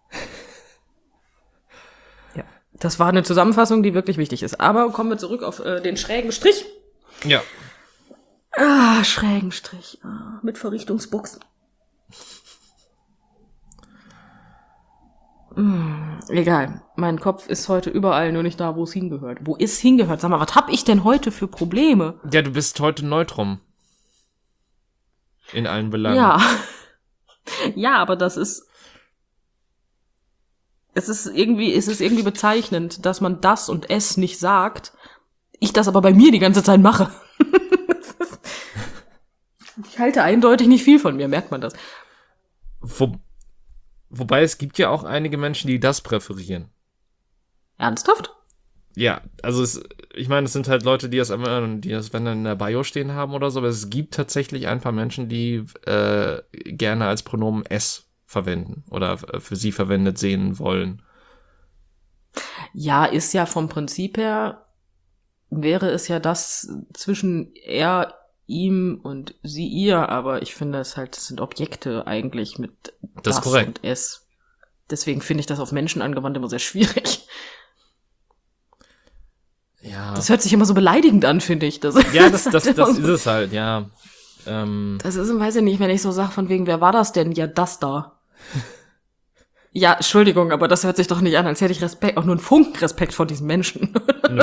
Ja. Das war eine Zusammenfassung, die wirklich wichtig ist. Aber kommen wir zurück auf den schrägen Strich. Ja. Schrägen Strich. Mit Verrichtungsbuchsen. Egal. Mein Kopf ist heute überall, nur nicht da, wo es hingehört. Wo ist hingehört? Sag mal, was hab ich denn heute für Probleme? Ja, du bist heute neutrum. In allen Belangen. Ja. Ja, aber das ist... Es ist irgendwie bezeichnend, dass man das und es nicht sagt. Ich das aber bei mir die ganze Zeit mache. Ich halte eindeutig nicht viel von mir, merkt man das. Wobei es gibt ja auch einige Menschen, die das präferieren. Ernsthaft? Ja, also ich meine, es sind halt Leute, die das wenn dann in der Bio stehen haben oder so, aber es gibt tatsächlich ein paar Menschen, die gerne als Pronomen es verwenden oder für sie verwendet sehen wollen. Ja, ist ja vom Prinzip her, wäre es ja das zwischen er, ihm und sie, ihr, aber ich finde es halt, das sind Objekte eigentlich mit das ist korrekt. Und es. Deswegen finde ich das auf Menschen angewandt immer sehr schwierig. Ja. Das hört sich immer so beleidigend an, finde ich. Das ist es halt, ja. Das ist, weiß ich nicht, wenn ich so sage, von wegen, wer war das denn? Ja, das da. Ja, Entschuldigung, aber das hört sich doch nicht an, als hätte ich Respekt, auch nur einen Funken Respekt vor diesen Menschen. Nö.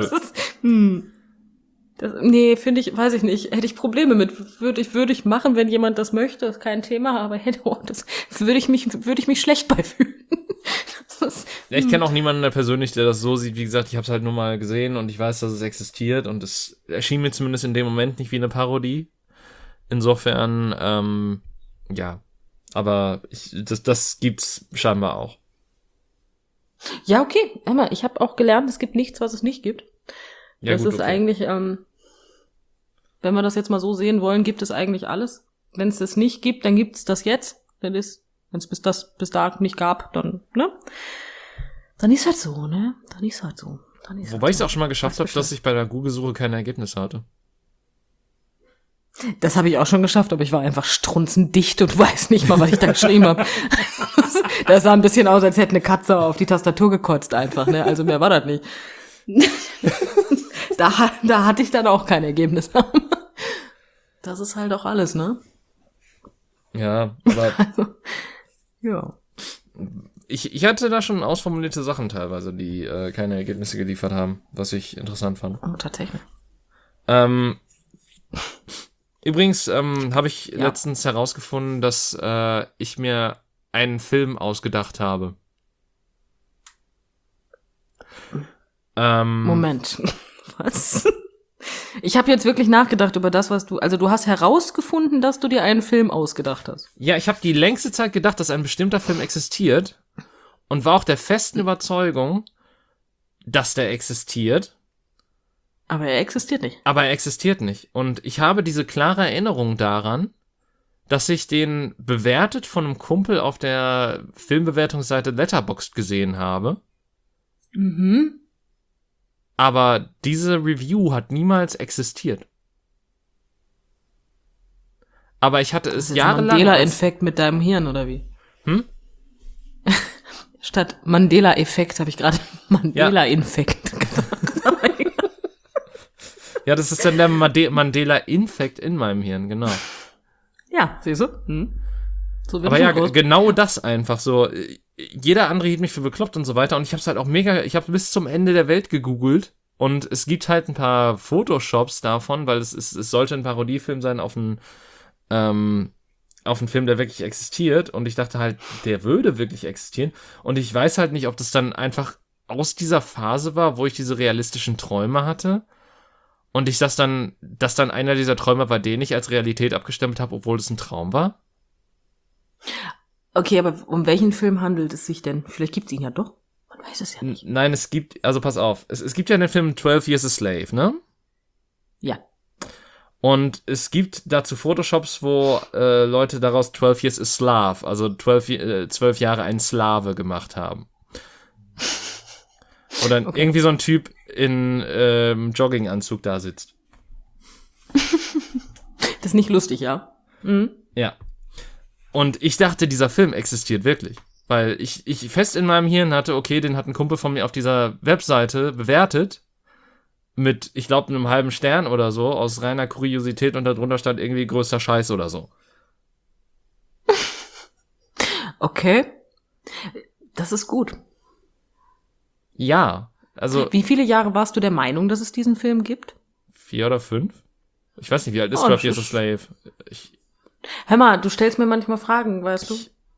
Nee, finde ich, weiß ich nicht, hätte ich Probleme mit. Würde ich machen, wenn jemand das möchte, ist kein Thema, aber das würde ich mich schlecht bei fühlen. Ja, ich kenne auch niemanden persönlich, der das so sieht. Wie gesagt, ich habe es halt nur mal gesehen und ich weiß, dass es existiert und es erschien mir zumindest in dem Moment nicht wie eine Parodie. Insofern, ja, aber das gibt's scheinbar auch. Ja, okay, Emma, ich habe auch gelernt, es gibt nichts, was es nicht gibt. Ja, das gut, ist okay. eigentlich, Wenn wir das jetzt mal so sehen wollen, gibt es eigentlich alles. Wenn es das nicht gibt, dann gibt es das jetzt. Wenn es bis da nicht gab, dann, ne? Dann ist halt so, ne? Dann ist halt so. Wobei ich es auch schon mal geschafft habe, dass ich bei der Google-Suche keine Ergebnisse hatte. Das habe ich auch schon geschafft, aber ich war einfach strunzendicht und weiß nicht mal, was ich da geschrieben habe. Das sah ein bisschen aus, als hätte eine Katze auf die Tastatur gekotzt einfach, ne? Also mehr war das nicht. Da hatte ich dann auch kein Ergebnis. Das ist halt auch alles, ne? Ja, aber Also, ja. ich hatte da schon ausformulierte Sachen teilweise, die keine Ergebnisse geliefert haben, was ich interessant fand. Oh, tatsächlich. Übrigens habe ich letztens herausgefunden, dass ich mir einen Film ausgedacht habe. Moment. Was? Ich habe jetzt wirklich nachgedacht über das, also du hast herausgefunden, dass du dir einen Film ausgedacht hast. Ja, ich habe die längste Zeit gedacht, dass ein bestimmter Film existiert und war auch der festen Überzeugung, dass der existiert. Aber er existiert nicht. Aber er existiert nicht. Und ich habe diese klare Erinnerung daran, dass ich den bewertet von einem Kumpel auf der Filmbewertungsseite Letterboxd gesehen habe. Mhm. Aber diese Review hat niemals existiert. Aber ich hatte es jahrelang... Mandela-Effekt mit deinem Hirn, oder wie? Statt Mandela-Effekt habe ich gerade Mandela-Infekt gesagt. Ja, das ist dann der Mandela-Infekt in meinem Hirn, genau. Ja, siehst du? So wird aber ja, groß. genau das einfach so. Jeder andere hielt mich für bekloppt und so weiter. Und ich habe es halt auch ich habe bis zum Ende der Welt gegoogelt. Und es gibt halt ein paar Photoshops davon, weil es sollte ein Parodiefilm sein auf einen Film, der wirklich existiert. Und ich dachte halt, der würde wirklich existieren. Und ich weiß halt nicht, ob das dann einfach aus dieser Phase war, wo ich diese realistischen Träume hatte. Und dass dann einer dieser Träume war, den ich als Realität abgestempelt habe, obwohl es ein Traum war. Okay, aber um welchen Film handelt es sich denn? Vielleicht gibt's ihn ja doch. Man weiß es ja nicht. Nein, also pass auf, es gibt ja den Film 12 Years a Slave, ne? Ja. Und es gibt dazu Photoshops, wo Leute daraus 12 Years a Slav, also 12 Jahre ein Slave gemacht haben. Oder irgendwie so ein Typ in Jogginganzug da sitzt. Das ist nicht lustig, ja? Mhm. Ja. Und ich dachte, dieser Film existiert wirklich. Weil ich fest in meinem Hirn hatte, okay, den hat ein Kumpel von mir auf dieser Webseite bewertet. Mit, ich glaube, einem halben Stern oder so, aus reiner Kuriosität, und darunter stand irgendwie größter Scheiß oder so. Okay. Das ist gut. Ja, also... Wie viele Jahre warst du der Meinung, dass es diesen Film gibt? 4 oder 5? Ich weiß nicht, wie alt ist 12 Years a Slave? Hör mal, du stellst mir manchmal Fragen, weißt du?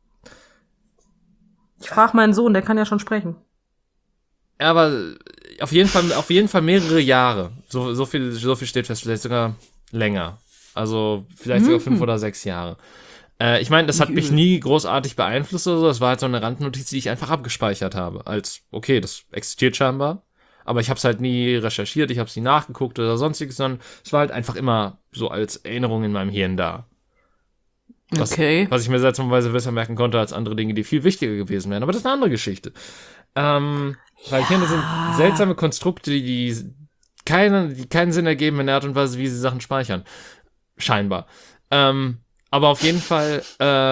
Ich frage meinen Sohn, der kann ja schon sprechen. Ja, aber auf jeden Fall mehrere Jahre. So viel steht fest, vielleicht sogar länger. Also vielleicht sogar 5 oder 6 Jahre. Ich meine, das hat mich nie großartig beeinflusst oder so. Das war halt so eine Randnotiz, die ich einfach abgespeichert habe. Als, okay, das existiert scheinbar. Aber ich habe es halt nie recherchiert, ich habe es nie nachgeguckt oder sonstiges, sondern es war halt einfach immer so als Erinnerung in meinem Hirn da. Was ich mir seltsamerweise besser merken konnte als andere Dinge, die viel wichtiger gewesen wären. Aber das ist eine andere Geschichte. Weil Hirne sind seltsame Konstrukte, die keinen Sinn ergeben in der Art und Weise, wie sie Sachen speichern. Scheinbar. Aber auf jeden Fall,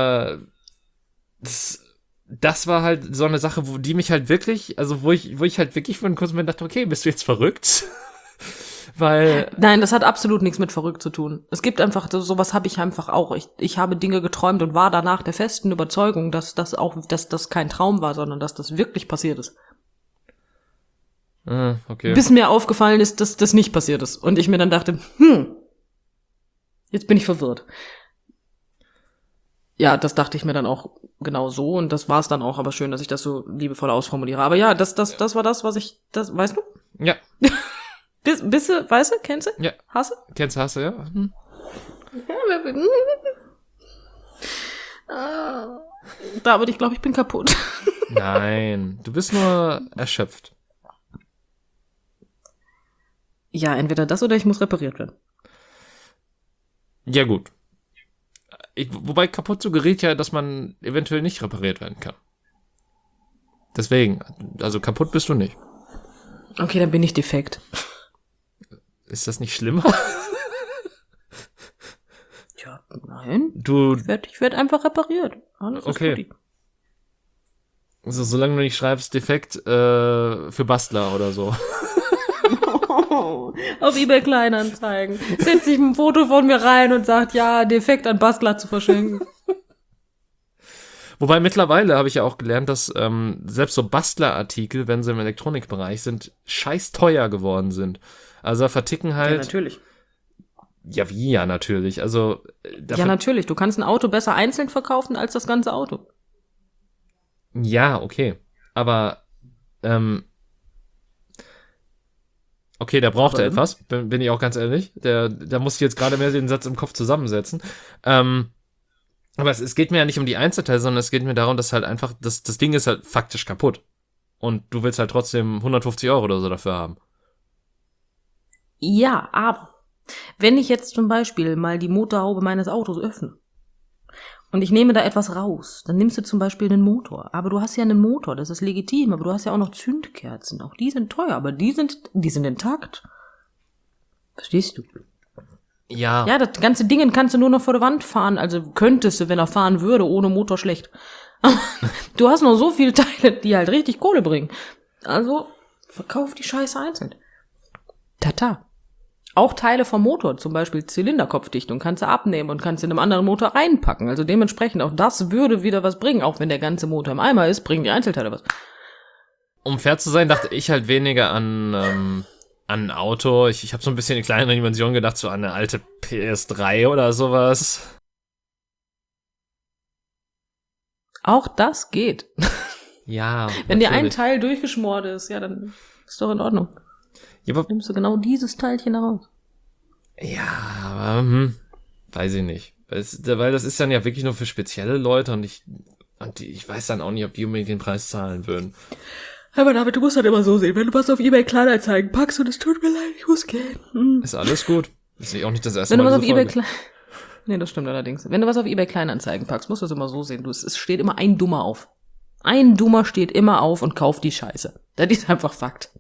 das war halt so eine Sache, wo ich halt wirklich für einen kurzen Moment dachte, okay, bist du jetzt verrückt? Weil... Nein, das hat absolut nichts mit verrückt zu tun. Es gibt einfach, sowas habe ich einfach auch. Ich habe Dinge geträumt und war danach der festen Überzeugung, dass das kein Traum war, sondern dass das wirklich passiert ist. Okay. Bis mir aufgefallen ist, dass das nicht passiert ist. Und ich mir dann dachte, jetzt bin ich verwirrt. Ja, das dachte ich mir dann auch genau so, und das war es dann auch, aber schön, dass ich das so liebevoll ausformuliere. Aber ja, das war das, weißt du? Ja. Bist du, weißt du, kennst du? Ja. Hast du? Kennst du, hast du, ja. David, ich glaube, ich bin kaputt. Nein, du bist nur erschöpft. Ja, entweder das oder ich muss repariert werden. Ja, gut. Wobei kaputt suggeriert ja, dass man eventuell nicht repariert werden kann. Deswegen, also kaputt bist du nicht. Okay, dann bin ich defekt. Ist das nicht schlimmer? Ja, nein. Ich werd einfach repariert. Alles ist okay. gut. Also, solange du nicht schreibst, defekt für Bastler oder so. Auf eBay Kleinanzeigen. Setzt sich ein Foto von mir rein und sagt, ja, defekt an Bastler zu verschenken. Wobei mittlerweile habe ich ja auch gelernt, dass selbst so Bastlerartikel, wenn sie im Elektronikbereich sind, scheiß teuer geworden sind. Also da verticken halt... Ja, natürlich. Ja, wie ja, natürlich. Also... Ja, natürlich. Du kannst ein Auto besser einzeln verkaufen als das ganze Auto. Ja, okay. Aber... okay, der brauchte etwas, bin ich auch ganz ehrlich. Da muss ich jetzt gerade mehr den Satz im Kopf zusammensetzen. Aber es geht mir ja nicht um die Einzelteile, sondern es geht mir darum, dass halt einfach, das Ding ist halt faktisch kaputt. Und du willst halt trotzdem 150 € oder so dafür haben. Ja, aber wenn ich jetzt zum Beispiel mal die Motorhaube meines Autos öffne und ich nehme da etwas raus, dann nimmst du zum Beispiel den Motor. Aber du hast ja einen Motor, das ist legitim, aber du hast ja auch noch Zündkerzen. Auch die sind teuer, aber die sind intakt. Verstehst du? Ja. Ja, das ganze Ding kannst du nur noch vor der Wand fahren. Also könntest du, wenn er fahren würde, ohne Motor schlecht. Du hast noch so viele Teile, die halt richtig Kohle bringen. Also verkauf die Scheiße einzeln. Tata. Auch Teile vom Motor, zum Beispiel Zylinderkopfdichtung, kannst du abnehmen und kannst in einem anderen Motor reinpacken. Also dementsprechend, auch das würde wieder was bringen. Auch wenn der ganze Motor im Eimer ist, bringen die Einzelteile was. Um fair zu sein, dachte ich halt weniger an ein Auto. Ich habe so ein bisschen in kleinere Dimensionen gedacht, so an eine alte PS3 oder sowas. Auch das geht. Ja, wenn dir ein Teil durchgeschmort ist, ja, dann ist doch in Ordnung. Ja, aber nimmst du genau dieses Teilchen raus. Ja, aber weiß ich nicht. Weil das ist dann ja wirklich nur für spezielle Leute und ich weiß dann auch nicht, ob die unbedingt den Preis zahlen würden. Aber David, du musst halt immer so sehen, wenn du was auf eBay Kleinanzeigen packst und es tut mir leid, ich muss gehen. Ist alles gut. Das ist auch nicht das erste Mal. Wenn du was auf eBay Nee, das stimmt allerdings. Wenn du was auf eBay Kleinanzeigen packst, musst du es immer so sehen. Es steht immer ein Dummer auf. Ein Dummer steht immer auf und kauft die Scheiße. Das ist einfach Fakt.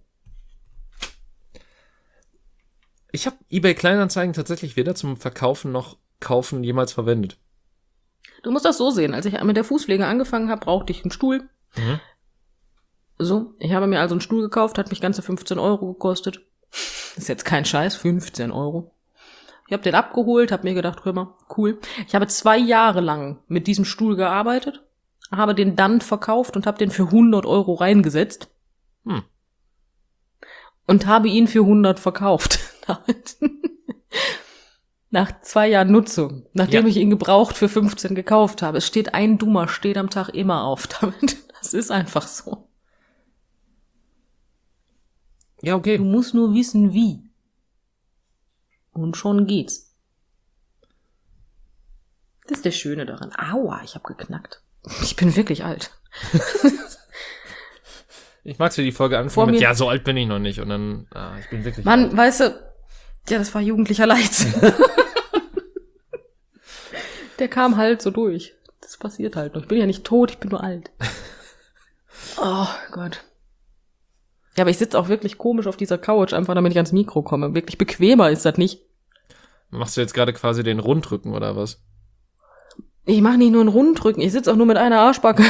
Ich habe eBay Kleinanzeigen tatsächlich weder zum Verkaufen noch Kaufen jemals verwendet. Du musst das so sehen. Als ich mit der Fußpflege angefangen habe, brauchte ich einen Stuhl. Mhm. So, ich habe mir also einen Stuhl gekauft, hat mich ganze 15 € gekostet. Ist jetzt kein Scheiß, 15 €. Ich habe den abgeholt, habe mir gedacht, hör mal, cool. Ich habe 2 Jahre lang mit diesem Stuhl gearbeitet, habe den dann verkauft und habe den für 100 € reingesetzt. Und habe ihn für 100 verkauft. Nach 2 Jahren Nutzung, nachdem ich ihn gebraucht für 15 gekauft habe. Es steht ein Dummer, steht am Tag immer auf damit. Das ist einfach so. Ja, okay. Du musst nur wissen, wie. Und schon geht's. Das ist das Schöne daran. Aua, ich habe geknackt. Ich bin wirklich alt. Ich mag so die Folge anfangen mit, ja, so alt bin ich noch nicht. Und dann, ich bin wirklich Mann, alt. Weißt du, ja, das war jugendlicher Leichtsinn. Der kam halt so durch. Das passiert halt noch. Ich bin ja nicht tot, ich bin nur alt. Oh Gott. Ja, aber ich sitze auch wirklich komisch auf dieser Couch, einfach damit ich ans Mikro komme. Wirklich bequemer ist das nicht. Machst du jetzt gerade quasi den Rundrücken oder was? Ich mache nicht nur einen Rundrücken, ich sitze auch nur mit einer Arschbacke.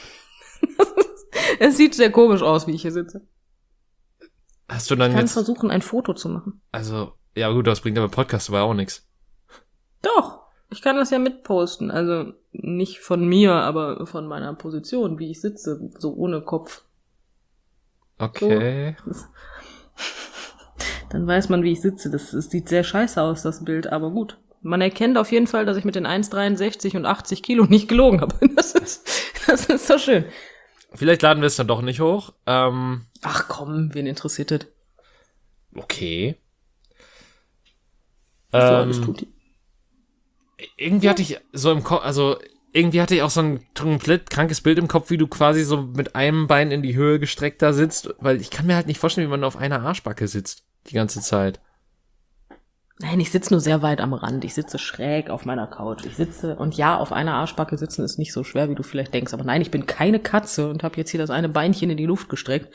Es sieht sehr komisch aus, wie ich hier sitze. Hast du dann ich kann jetzt versuchen, ein Foto zu machen. Also, ja gut, das bringt aber Podcast aber auch nichts. Doch, ich kann das ja mitposten. Also nicht von mir, aber von meiner Position, wie ich sitze, so ohne Kopf. Okay. So. Dann weiß man, wie ich sitze. Das sieht sehr scheiße aus, das Bild, aber gut. Man erkennt auf jeden Fall, dass ich mit den 1,63 und 80 Kilo nicht gelogen habe. Das ist doch schön. Vielleicht laden wir es dann doch nicht hoch. Ach komm, wen interessiert das? Okay. So alles tut die. Irgendwie hatte ich so im Kopf, irgendwie hatte ich auch so ein komplett krankes Bild im Kopf, wie du quasi so mit einem Bein in die Höhe gestreckt da sitzt, weil ich kann mir halt nicht vorstellen, wie man auf einer Arschbacke sitzt die ganze Zeit. Nein, ich sitze nur sehr weit am Rand. Ich sitze schräg auf meiner Couch. Und ja, auf einer Arschbacke sitzen ist nicht so schwer, wie du vielleicht denkst. Aber nein, ich bin keine Katze und habe jetzt hier das eine Beinchen in die Luft gestreckt.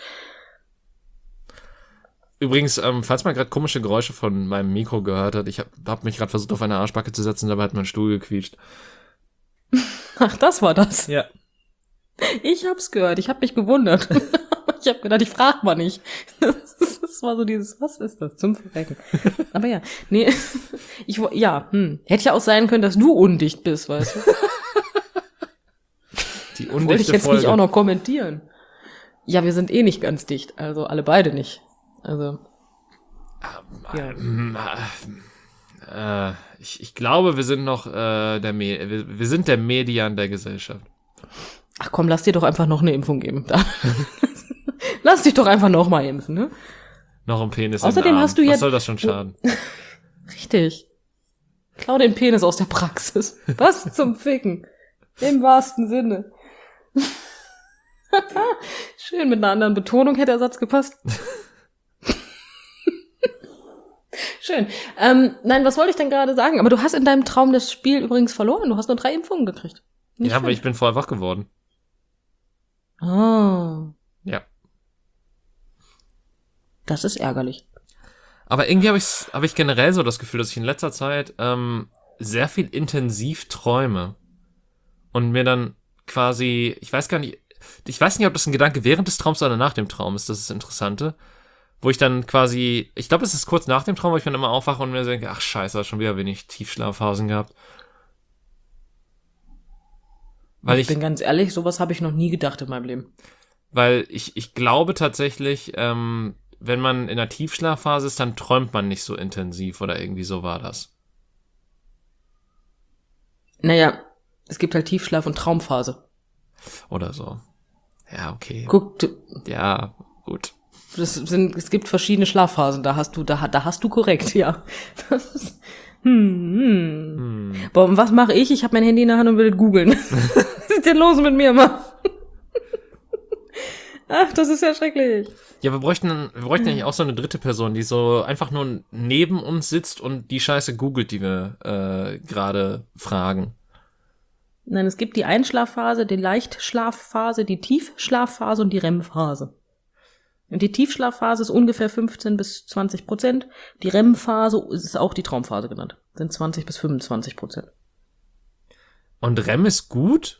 Übrigens, falls man gerade komische Geräusche von meinem Mikro gehört hat, ich hab mich gerade versucht, auf eine Arschbacke zu setzen, dabei hat mein Stuhl gequietscht. Ach, das war das. Ja. Ich hab's gehört. Ich hab mich gewundert. Ich hab gedacht, ich frag mal nicht. Das war so dieses, was ist das? Zum Verrecken. Aber ja, nee, hätte ja auch sein können, dass du undicht bist, weißt du? Die Wollte ich undichte jetzt Folge. nicht auch noch kommentieren. Ja, wir sind eh nicht ganz dicht, also alle beide nicht. Also, ja. Ich glaube, wir sind noch wir sind der Median der Gesellschaft. Ach komm, lass dir doch einfach noch eine Impfung geben. Lass dich doch einfach noch mal impfen, ne? Noch ein Penis Außerdem in den Arm. hast du Was jetzt- soll das schon schaden? Richtig. Klau den Penis aus der Praxis. Was zum Ficken? Im wahrsten Sinne. Schön, mit einer anderen Betonung hätte der Satz gepasst. Schön. Nein, was wollte ich denn gerade sagen? Aber du hast in deinem Traum das Spiel übrigens verloren. Du hast nur 3 Impfungen gekriegt. Nicht Ja, aber 5. ich bin vorher wach geworden. Ah, Ja. das ist ärgerlich. Aber irgendwie habe ich generell so das Gefühl, dass ich in letzter Zeit sehr viel intensiv träume. Und mir dann quasi, ich weiß nicht, ob das ein Gedanke während des Traums oder nach dem Traum ist, das ist das Interessante. Wo ich dann quasi, ich glaube, es ist kurz nach dem Traum, wo ich dann immer aufwache und mir denke, ach scheiße, schon wieder wenig Tiefschlafphasen gehabt. Weil Ich bin ganz ehrlich, sowas habe ich noch nie gedacht in meinem Leben. Weil ich glaube tatsächlich, wenn man in einer Tiefschlafphase ist, dann träumt man nicht so intensiv oder irgendwie so war das. Naja, es gibt halt Tiefschlaf- und Traumphase. Oder so. Ja, okay. Guck, Ja, gut. es gibt verschiedene Schlafphasen, da hast du korrekt, ja. Boah, und was mache ich? Ich habe mein Handy in der Hand und will das googeln. Was ist denn los mit mir, Mann? Ach, das ist ja schrecklich. Ja, wir bräuchten eigentlich auch so eine dritte Person, die so einfach nur neben uns sitzt und die Scheiße googelt, die wir gerade fragen. Nein, es gibt die Einschlafphase, die Leichtschlafphase, die Tiefschlafphase und die REM-Phase. Und die Tiefschlafphase ist ungefähr 15-20%. Die REM-Phase ist auch die Traumphase genannt. Sind 20-25%. Und REM ist gut?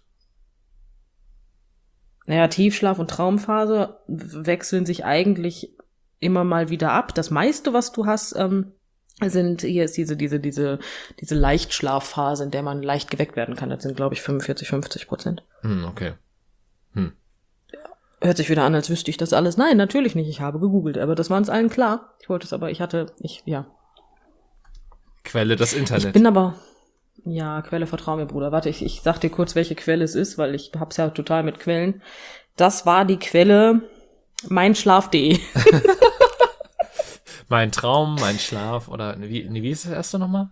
Naja, Tiefschlaf und Traumphase wechseln sich eigentlich immer mal wieder ab. Das meiste, was du hast, hier ist diese Leichtschlafphase, in der man leicht geweckt werden kann. Das sind, glaube ich, 45-50%. Okay. Hört sich wieder an, als wüsste ich das alles. Nein, natürlich nicht. Ich habe gegoogelt, aber das war uns allen klar. Quelle das Internet. Ich bin aber, ja, Quelle, vertrau mir, Bruder. Warte, ich sag dir kurz, welche Quelle es ist, weil ich hab's ja total mit Quellen. Das war die Quelle meinschlaf.de. Mein Traum, mein Schlaf oder wie ist das erste nochmal?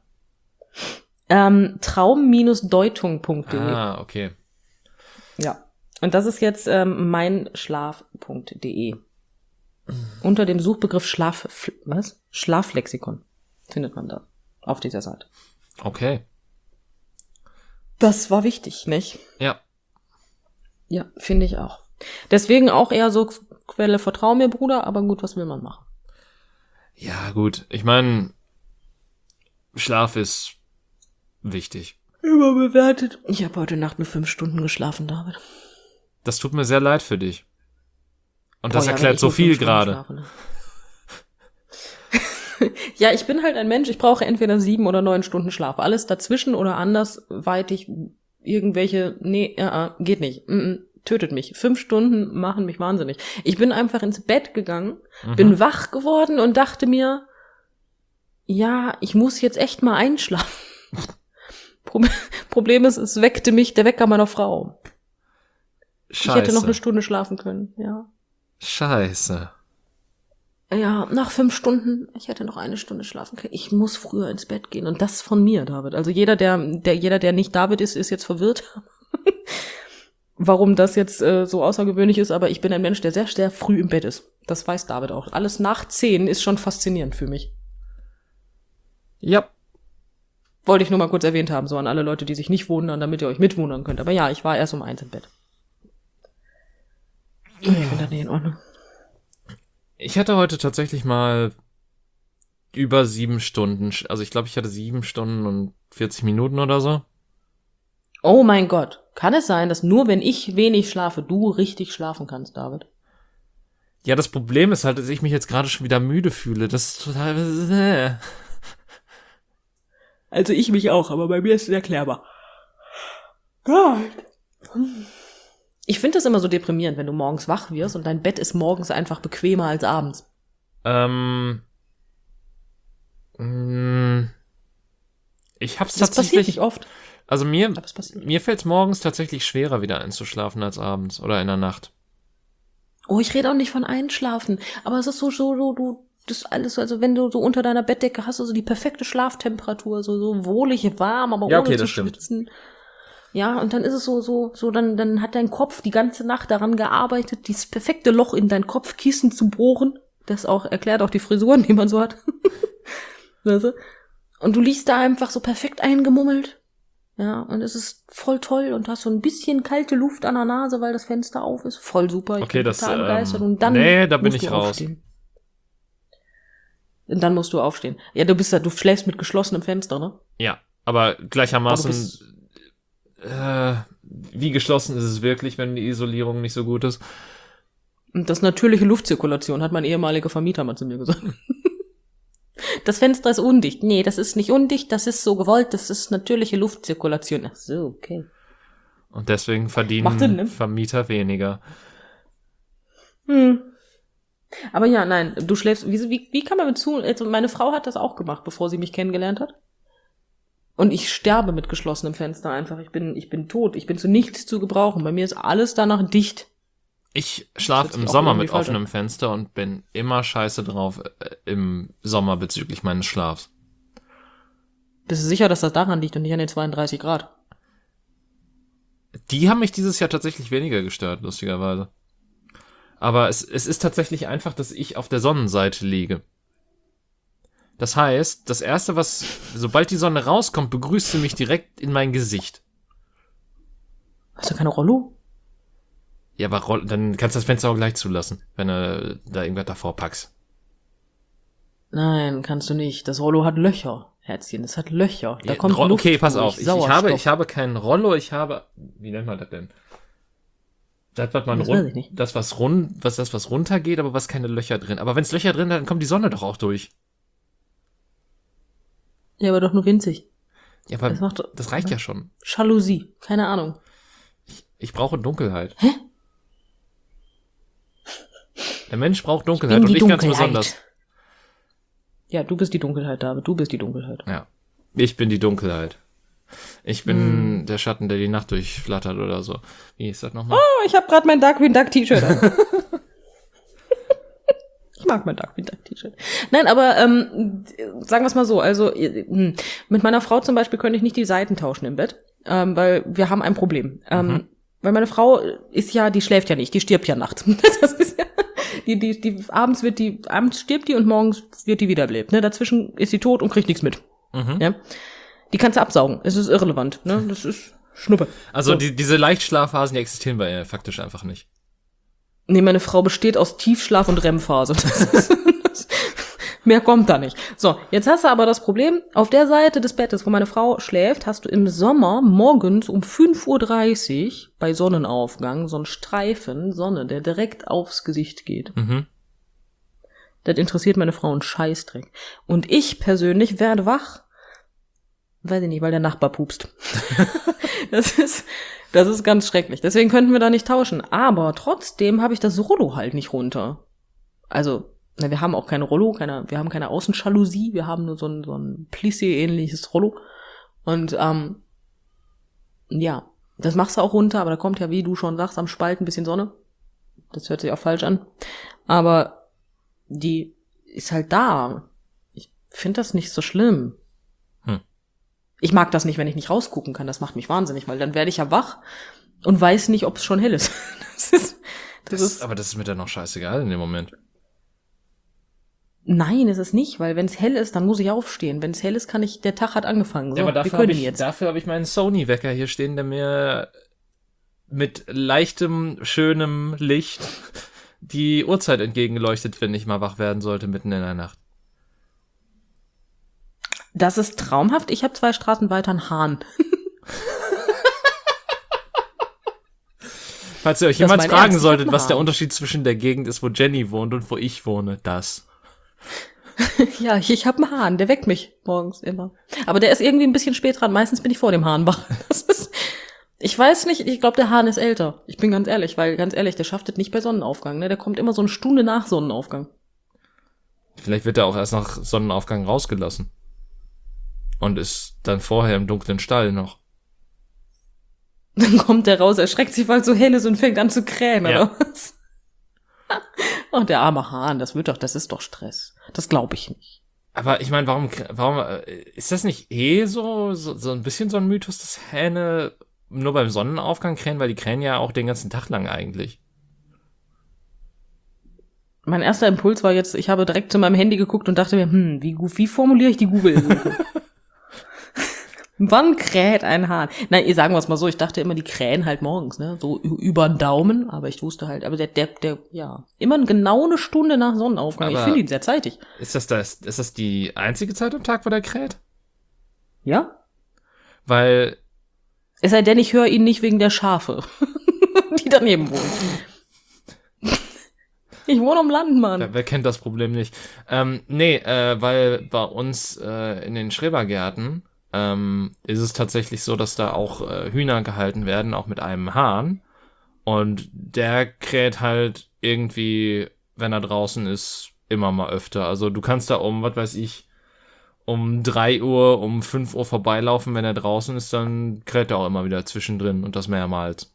Traum-deutung.de. Ah, okay. Ja. Und das ist jetzt meinschlaf.de. Unter dem Suchbegriff Schlaflexikon findet man da auf dieser Seite. Okay. Das war wichtig, nicht? Ja. Ja, finde ich auch. Deswegen auch eher so Quelle, vertrau mir, Bruder, aber gut, was will man machen? Ja, gut. Ich meine, Schlaf ist wichtig. Überbewertet. Ich habe heute Nacht nur 5 Stunden geschlafen, David. Das tut mir sehr leid für dich. Und das Boah, ja, wenn erklärt ich so nur 5 viel Stunden gerade. schlafe, ne? Ja, ich bin halt ein Mensch, ich brauche entweder 7 oder 9 Stunden Schlaf. Alles dazwischen oder andersweitig irgendwelche, geht nicht. Tötet mich. 5 Stunden machen mich wahnsinnig. Ich bin einfach ins Bett gegangen, bin wach geworden und dachte mir, ja, ich muss jetzt echt mal einschlafen. Problem ist, es weckte mich der Wecker meiner Frau. Scheiße. Ich hätte noch eine Stunde schlafen können, ja. Scheiße. Ja, nach 5 Stunden, ich hätte noch 1 Stunde schlafen können. Ich muss früher ins Bett gehen. Und das von mir, David. Also jeder, der nicht David ist jetzt verwirrt. Warum das jetzt so außergewöhnlich ist, aber ich bin ein Mensch, der sehr, sehr früh im Bett ist. Das weiß David auch. Alles nach 10 ist schon faszinierend für mich. Ja. Wollte ich nur mal kurz erwähnt haben, so an alle Leute, die sich nicht wundern, damit ihr euch mitwundern könnt. Aber ja, ich war erst um 1 im Bett. Ich finde das nicht in Ordnung. Ich hatte heute tatsächlich mal über 7 Stunden, also ich glaube, ich hatte 7 Stunden und 40 Minuten oder so. Oh mein Gott. Kann es sein, dass nur wenn ich wenig schlafe, du richtig schlafen kannst, David? Ja, das Problem ist halt, dass ich mich jetzt gerade schon wieder müde fühle. Das ist total... Also ich mich auch, aber bei mir ist es erklärbar. Gott. Ich finde das immer so deprimierend, wenn du morgens wach wirst und dein Bett ist morgens einfach bequemer als abends. Ich hab's Das passiert tatsächlich nicht oft. Also Aber es passiert. mir fällt's morgens tatsächlich schwerer, wieder einzuschlafen als abends oder in der Nacht. Oh, ich rede auch nicht von Einschlafen, aber es ist so, du, das ist alles, also wenn du so unter deiner Bettdecke hast, du so die perfekte Schlaftemperatur, so wohlig warm, aber Ja, ohne okay, zu das stimmt. schwitzen. Ja, und dann ist es dann hat dein Kopf die ganze Nacht daran gearbeitet, dieses perfekte Loch in dein Kopfkissen zu bohren. Das auch erklärt auch die Frisuren, die man so hat. Weißt du? Und du liegst da einfach so perfekt eingemummelt. Ja, und es ist voll toll und hast so ein bisschen kalte Luft an der Nase, weil das Fenster auf ist. Voll super. Ich Okay, bin das, total begeistert. Und dann nee, da bin musst ich du raus. aufstehen. Und dann musst du aufstehen. Ja, du schläfst mit geschlossenem Fenster, ne? Ja, aber gleichermaßen, Aber du bist- wie geschlossen ist es wirklich, wenn die Isolierung nicht so gut ist? Und das natürliche Luftzirkulation, hat mein ehemaliger Vermieter mal zu mir gesagt. Das Fenster ist undicht. Nee, das ist nicht undicht, das ist so gewollt, das ist natürliche Luftzirkulation. Ach so, okay. Und deswegen Macht Sinn, verdienen ne? Vermieter weniger. Aber ja, nein, du schläfst, wie kann man mit zu, also meine Frau hat das auch gemacht, bevor sie mich kennengelernt hat. Und ich sterbe mit geschlossenem Fenster einfach. Ich bin tot. Ich bin zu nichts zu gebrauchen. Bei mir ist alles danach dicht. Ich schlafe Das hört im sich auch Sommer irgendwie mit falsch an. offenem Fenster und bin immer scheiße drauf im Sommer bezüglich meines Schlafs. Bist du sicher, dass das daran liegt und nicht an den 32 Grad? Die haben mich dieses Jahr tatsächlich weniger gestört, lustigerweise. Aber es ist tatsächlich einfach, dass ich auf der Sonnenseite liege. Das heißt, das Erste, sobald die Sonne rauskommt, begrüßt sie mich direkt in mein Gesicht. Hast du keine Rollo? Ja, aber dann kannst du das Fenster auch gleich zulassen, wenn du da irgendwas davor packst. Nein, kannst du nicht. Das Rollo hat Löcher, Herzchen. Es hat Löcher. Da kommt Luft okay, pass durch, auf. Ich Sauerstoff. habe keinen Rollo, wie nennt man das denn? Das, was man Das weiß ich nicht. was runtergeht, aber was keine Löcher drin. Aber wenn es Löcher drin hat, dann kommt die Sonne doch auch durch. Ja, aber doch nur winzig. Ja, aber Das macht- das reicht ja schon. Jalousie. Keine Ahnung. Ich brauche Dunkelheit. Hä? Der Mensch braucht Dunkelheit bin und die ich ganz Dunkelheit. besonders. Ja, du bist die Dunkelheit, David. Du bist die Dunkelheit. Ja. Ich bin die Dunkelheit. Ich bin der Schatten, der die Nacht durchflattert oder so. Wie ist das nochmal? Oh, ich habe gerade mein Darkwing Duck T-Shirt an. Ich mag mein Darkwing Duck T-Shirt. Nein, aber sagen wir es mal so, also mit meiner Frau zum Beispiel könnte ich nicht die Seiten tauschen im Bett, weil wir haben ein Problem. Weil meine Frau die schläft ja nicht, die stirbt ja nachts. Das ist ja, abends stirbt die und morgens wird die wiederbelebt. Ne? Dazwischen ist sie tot und kriegt nichts mit. Ja? Die kannst du absaugen. Es ist irrelevant. Ne? Das ist Schnuppe. Also So. diese Leichtschlafphasen, die existieren bei ihr faktisch einfach nicht. Nee, meine Frau besteht aus Tiefschlaf und REM-Phase. Mehr kommt da nicht. So, jetzt hast du aber das Problem, auf der Seite des Bettes, wo meine Frau schläft, hast du im Sommer morgens um 5:30 Uhr bei Sonnenaufgang so einen Streifen Sonne, der direkt aufs Gesicht geht. Das interessiert meine Frau einen Scheißdreck. Und ich persönlich werde wach, weiß ich nicht, weil der Nachbar pupst. Das ist ganz schrecklich. Deswegen könnten wir da nicht tauschen. Aber trotzdem habe ich das Rollo halt nicht runter. Also, wir haben auch keine Rollo, wir haben keine Außenjalousie, wir haben nur so ein Plissé-ähnliches Rollo. Und ja, das machst du auch runter, aber da kommt ja, wie du schon sagst, am Spalt ein bisschen Sonne. Das hört sich auch falsch an. Aber die ist halt da. Ich finde das nicht so schlimm. Ich mag das nicht, wenn ich nicht rausgucken kann. Das macht mich wahnsinnig, weil dann werde ich ja wach und weiß nicht, ob es schon hell ist. Aber das ist mir dann noch scheißegal in dem Moment. Nein, ist es nicht, weil wenn es hell ist, dann muss ich aufstehen. Wenn es hell ist, der Tag hat angefangen. So, Ja, aber wir können jetzt. dafür habe ich meinen Sony-Wecker hier stehen, der mir mit leichtem, schönem Licht die Uhrzeit entgegenleuchtet, wenn ich mal wach werden sollte mitten in der Nacht. Das ist traumhaft. Ich habe 2 Straßen weiter einen Hahn. Falls ihr euch Das ist jemals mein fragen Ernst, ich solltet, hab einen was der Hahn. Unterschied zwischen der Gegend ist, wo Jenny wohnt und wo ich wohne, das. Ja, ich habe einen Hahn, der weckt mich morgens immer. Aber der ist irgendwie ein bisschen spät dran. Meistens bin ich vor dem Hahn wach. Ich weiß nicht, ich glaube, der Hahn ist älter. Ich bin ganz ehrlich, der schafft es nicht bei Sonnenaufgang. Ne? Der kommt immer so eine Stunde nach Sonnenaufgang. Vielleicht wird er auch erst nach Sonnenaufgang rausgelassen. Und ist dann vorher im dunklen Stall noch. Dann kommt der raus, erschreckt sich, weil es so hell ist und fängt an zu krähen, Ja. oder was? Und der arme Hahn, das ist doch Stress. Das glaube ich nicht. Aber ich meine, warum ist das nicht so ein bisschen so ein Mythos, dass Hähne nur beim Sonnenaufgang krähen, weil die krähen ja auch den ganzen Tag lang eigentlich. Mein erster Impuls war jetzt, ich habe direkt zu meinem Handy geguckt und dachte mir, wie formuliere ich die Google-Suche? Wann kräht ein Hahn? Nein, sagen wir es mal so, ich dachte immer, die krähen halt morgens, ne, so über den Daumen, aber ich wusste halt, aber ja, immer genau eine Stunde nach Sonnenaufgang. Aber ich finde ihn sehr zeitig. Ist das die einzige Zeit am Tag, wo der kräht? Ja? Weil, Es sei denn, ich höre ihn nicht wegen der Schafe, die daneben wohnen. Ich wohne am Land, Mann. wer kennt das Problem nicht? Weil bei uns in den Schrebergärten ist es tatsächlich so, dass da auch Hühner gehalten werden, auch mit einem Hahn. Und der kräht halt irgendwie, wenn er draußen ist, immer mal öfter. Also du kannst da um 3 Uhr, um 5 Uhr vorbeilaufen, wenn er draußen ist, dann kräht er auch immer wieder zwischendrin und das mehrmals.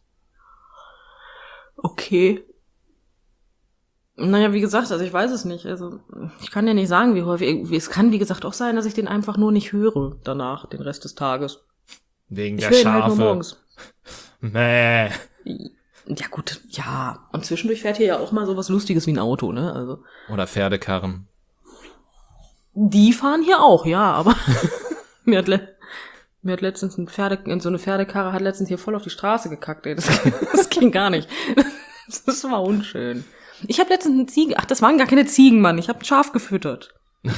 Okay. Naja, wie gesagt, also ich weiß es nicht. Also ich kann ja nicht sagen, wie häufig. Es kann, wie gesagt, auch sein, dass ich den einfach nur nicht höre danach, den Rest des Tages. Wegen Ich der höre ihn halt Schafe. nur morgens. Mäh. Ja gut, ja. Und zwischendurch fährt hier ja auch mal sowas Lustiges wie ein Auto, ne? Also Oder Pferdekarren. die fahren hier auch, ja, aber mir hat letztens so eine Pferdekarre hat letztens hier voll auf die Straße gekackt, ey. Das ging gar nicht. Das war unschön. Ich habe letztens eine Ziege, das waren gar keine Ziegen, Mann. Ich habe ein Schaf gefüttert.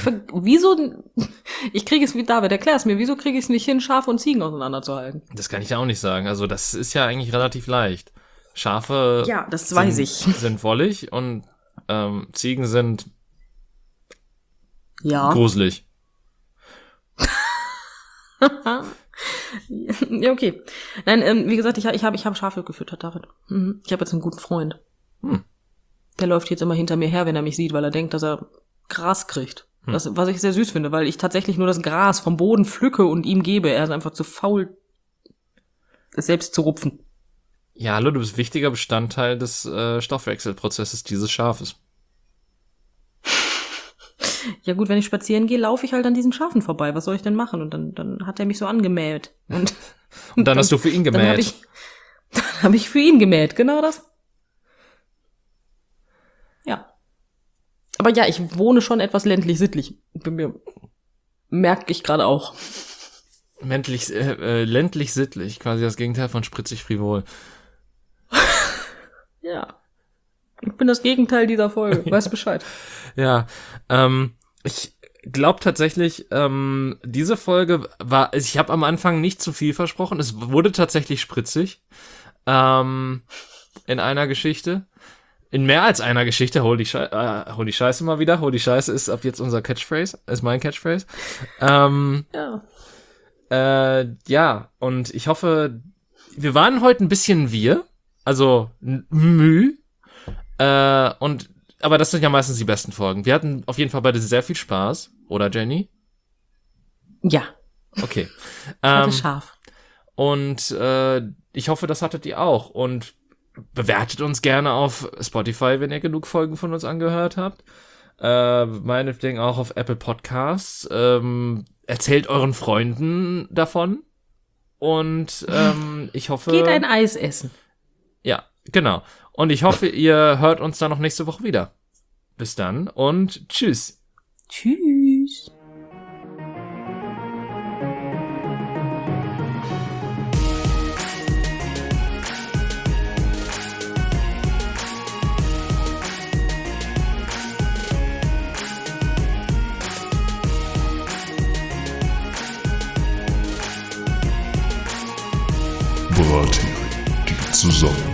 Ich kriege es wie David, erklär es mir, wieso kriege ich es nicht hin, Schafe und Ziegen auseinanderzuhalten? Das kann ich ja auch nicht sagen. Also das ist ja eigentlich relativ leicht. Schafe Ja, das weiß ich. sind wollig und Ziegen sind Ja. gruselig. Ja, okay. Nein, wie gesagt, ich hab Schafe gefüttert, David. Mhm. Ich habe jetzt einen guten Freund. Der läuft jetzt immer hinter mir her, wenn er mich sieht, weil er denkt, dass er Gras kriegt. Was ich sehr süß finde, weil ich tatsächlich nur das Gras vom Boden pflücke und ihm gebe. Er ist einfach zu faul, es selbst zu rupfen. Ja, hallo, du bist wichtiger Bestandteil des Stoffwechselprozesses dieses Schafes. Ja gut, wenn ich spazieren gehe, laufe ich halt an diesen Schafen vorbei. Was soll ich denn machen? Und dann hat er mich so angemäht. Und dann hast du für ihn gemäht. Dann hab ich für ihn gemäht, genau das. Ja. Aber ja, ich wohne schon etwas ländlich-sittlich. Merke ich gerade auch. Ländlich-sittlich, quasi das Gegenteil von spritzig-frivol. Ja. Ich bin das Gegenteil dieser Folge. Weißt Bescheid. Ja, ich glaube tatsächlich, diese Folge ich habe am Anfang nicht zu viel versprochen. Es wurde tatsächlich spritzig. In einer Geschichte. In mehr als einer Geschichte. Holy Scheiße mal wieder. Holy Scheiße ist ab jetzt unser Catchphrase. Ist mein Catchphrase. Ja. Ja, und ich hoffe, wir waren heute ein bisschen wir. Also, Müh. Aber das sind ja meistens die besten Folgen. Wir hatten auf jeden Fall beide sehr viel Spaß. Oder, Jenny? Ja. Okay. Hatte scharf. Und ich hoffe, das hattet ihr auch. Und bewertet uns gerne auf Spotify, wenn ihr genug Folgen von uns angehört habt. Meinetwegen auch auf Apple Podcasts. Erzählt euren Freunden davon. Und ich hoffe... Geht ein Eis essen. Ja, genau. Und ich hoffe, ihr hört uns dann noch nächste Woche wieder. Bis dann und tschüss. Tschüss. Brathering, die zusammen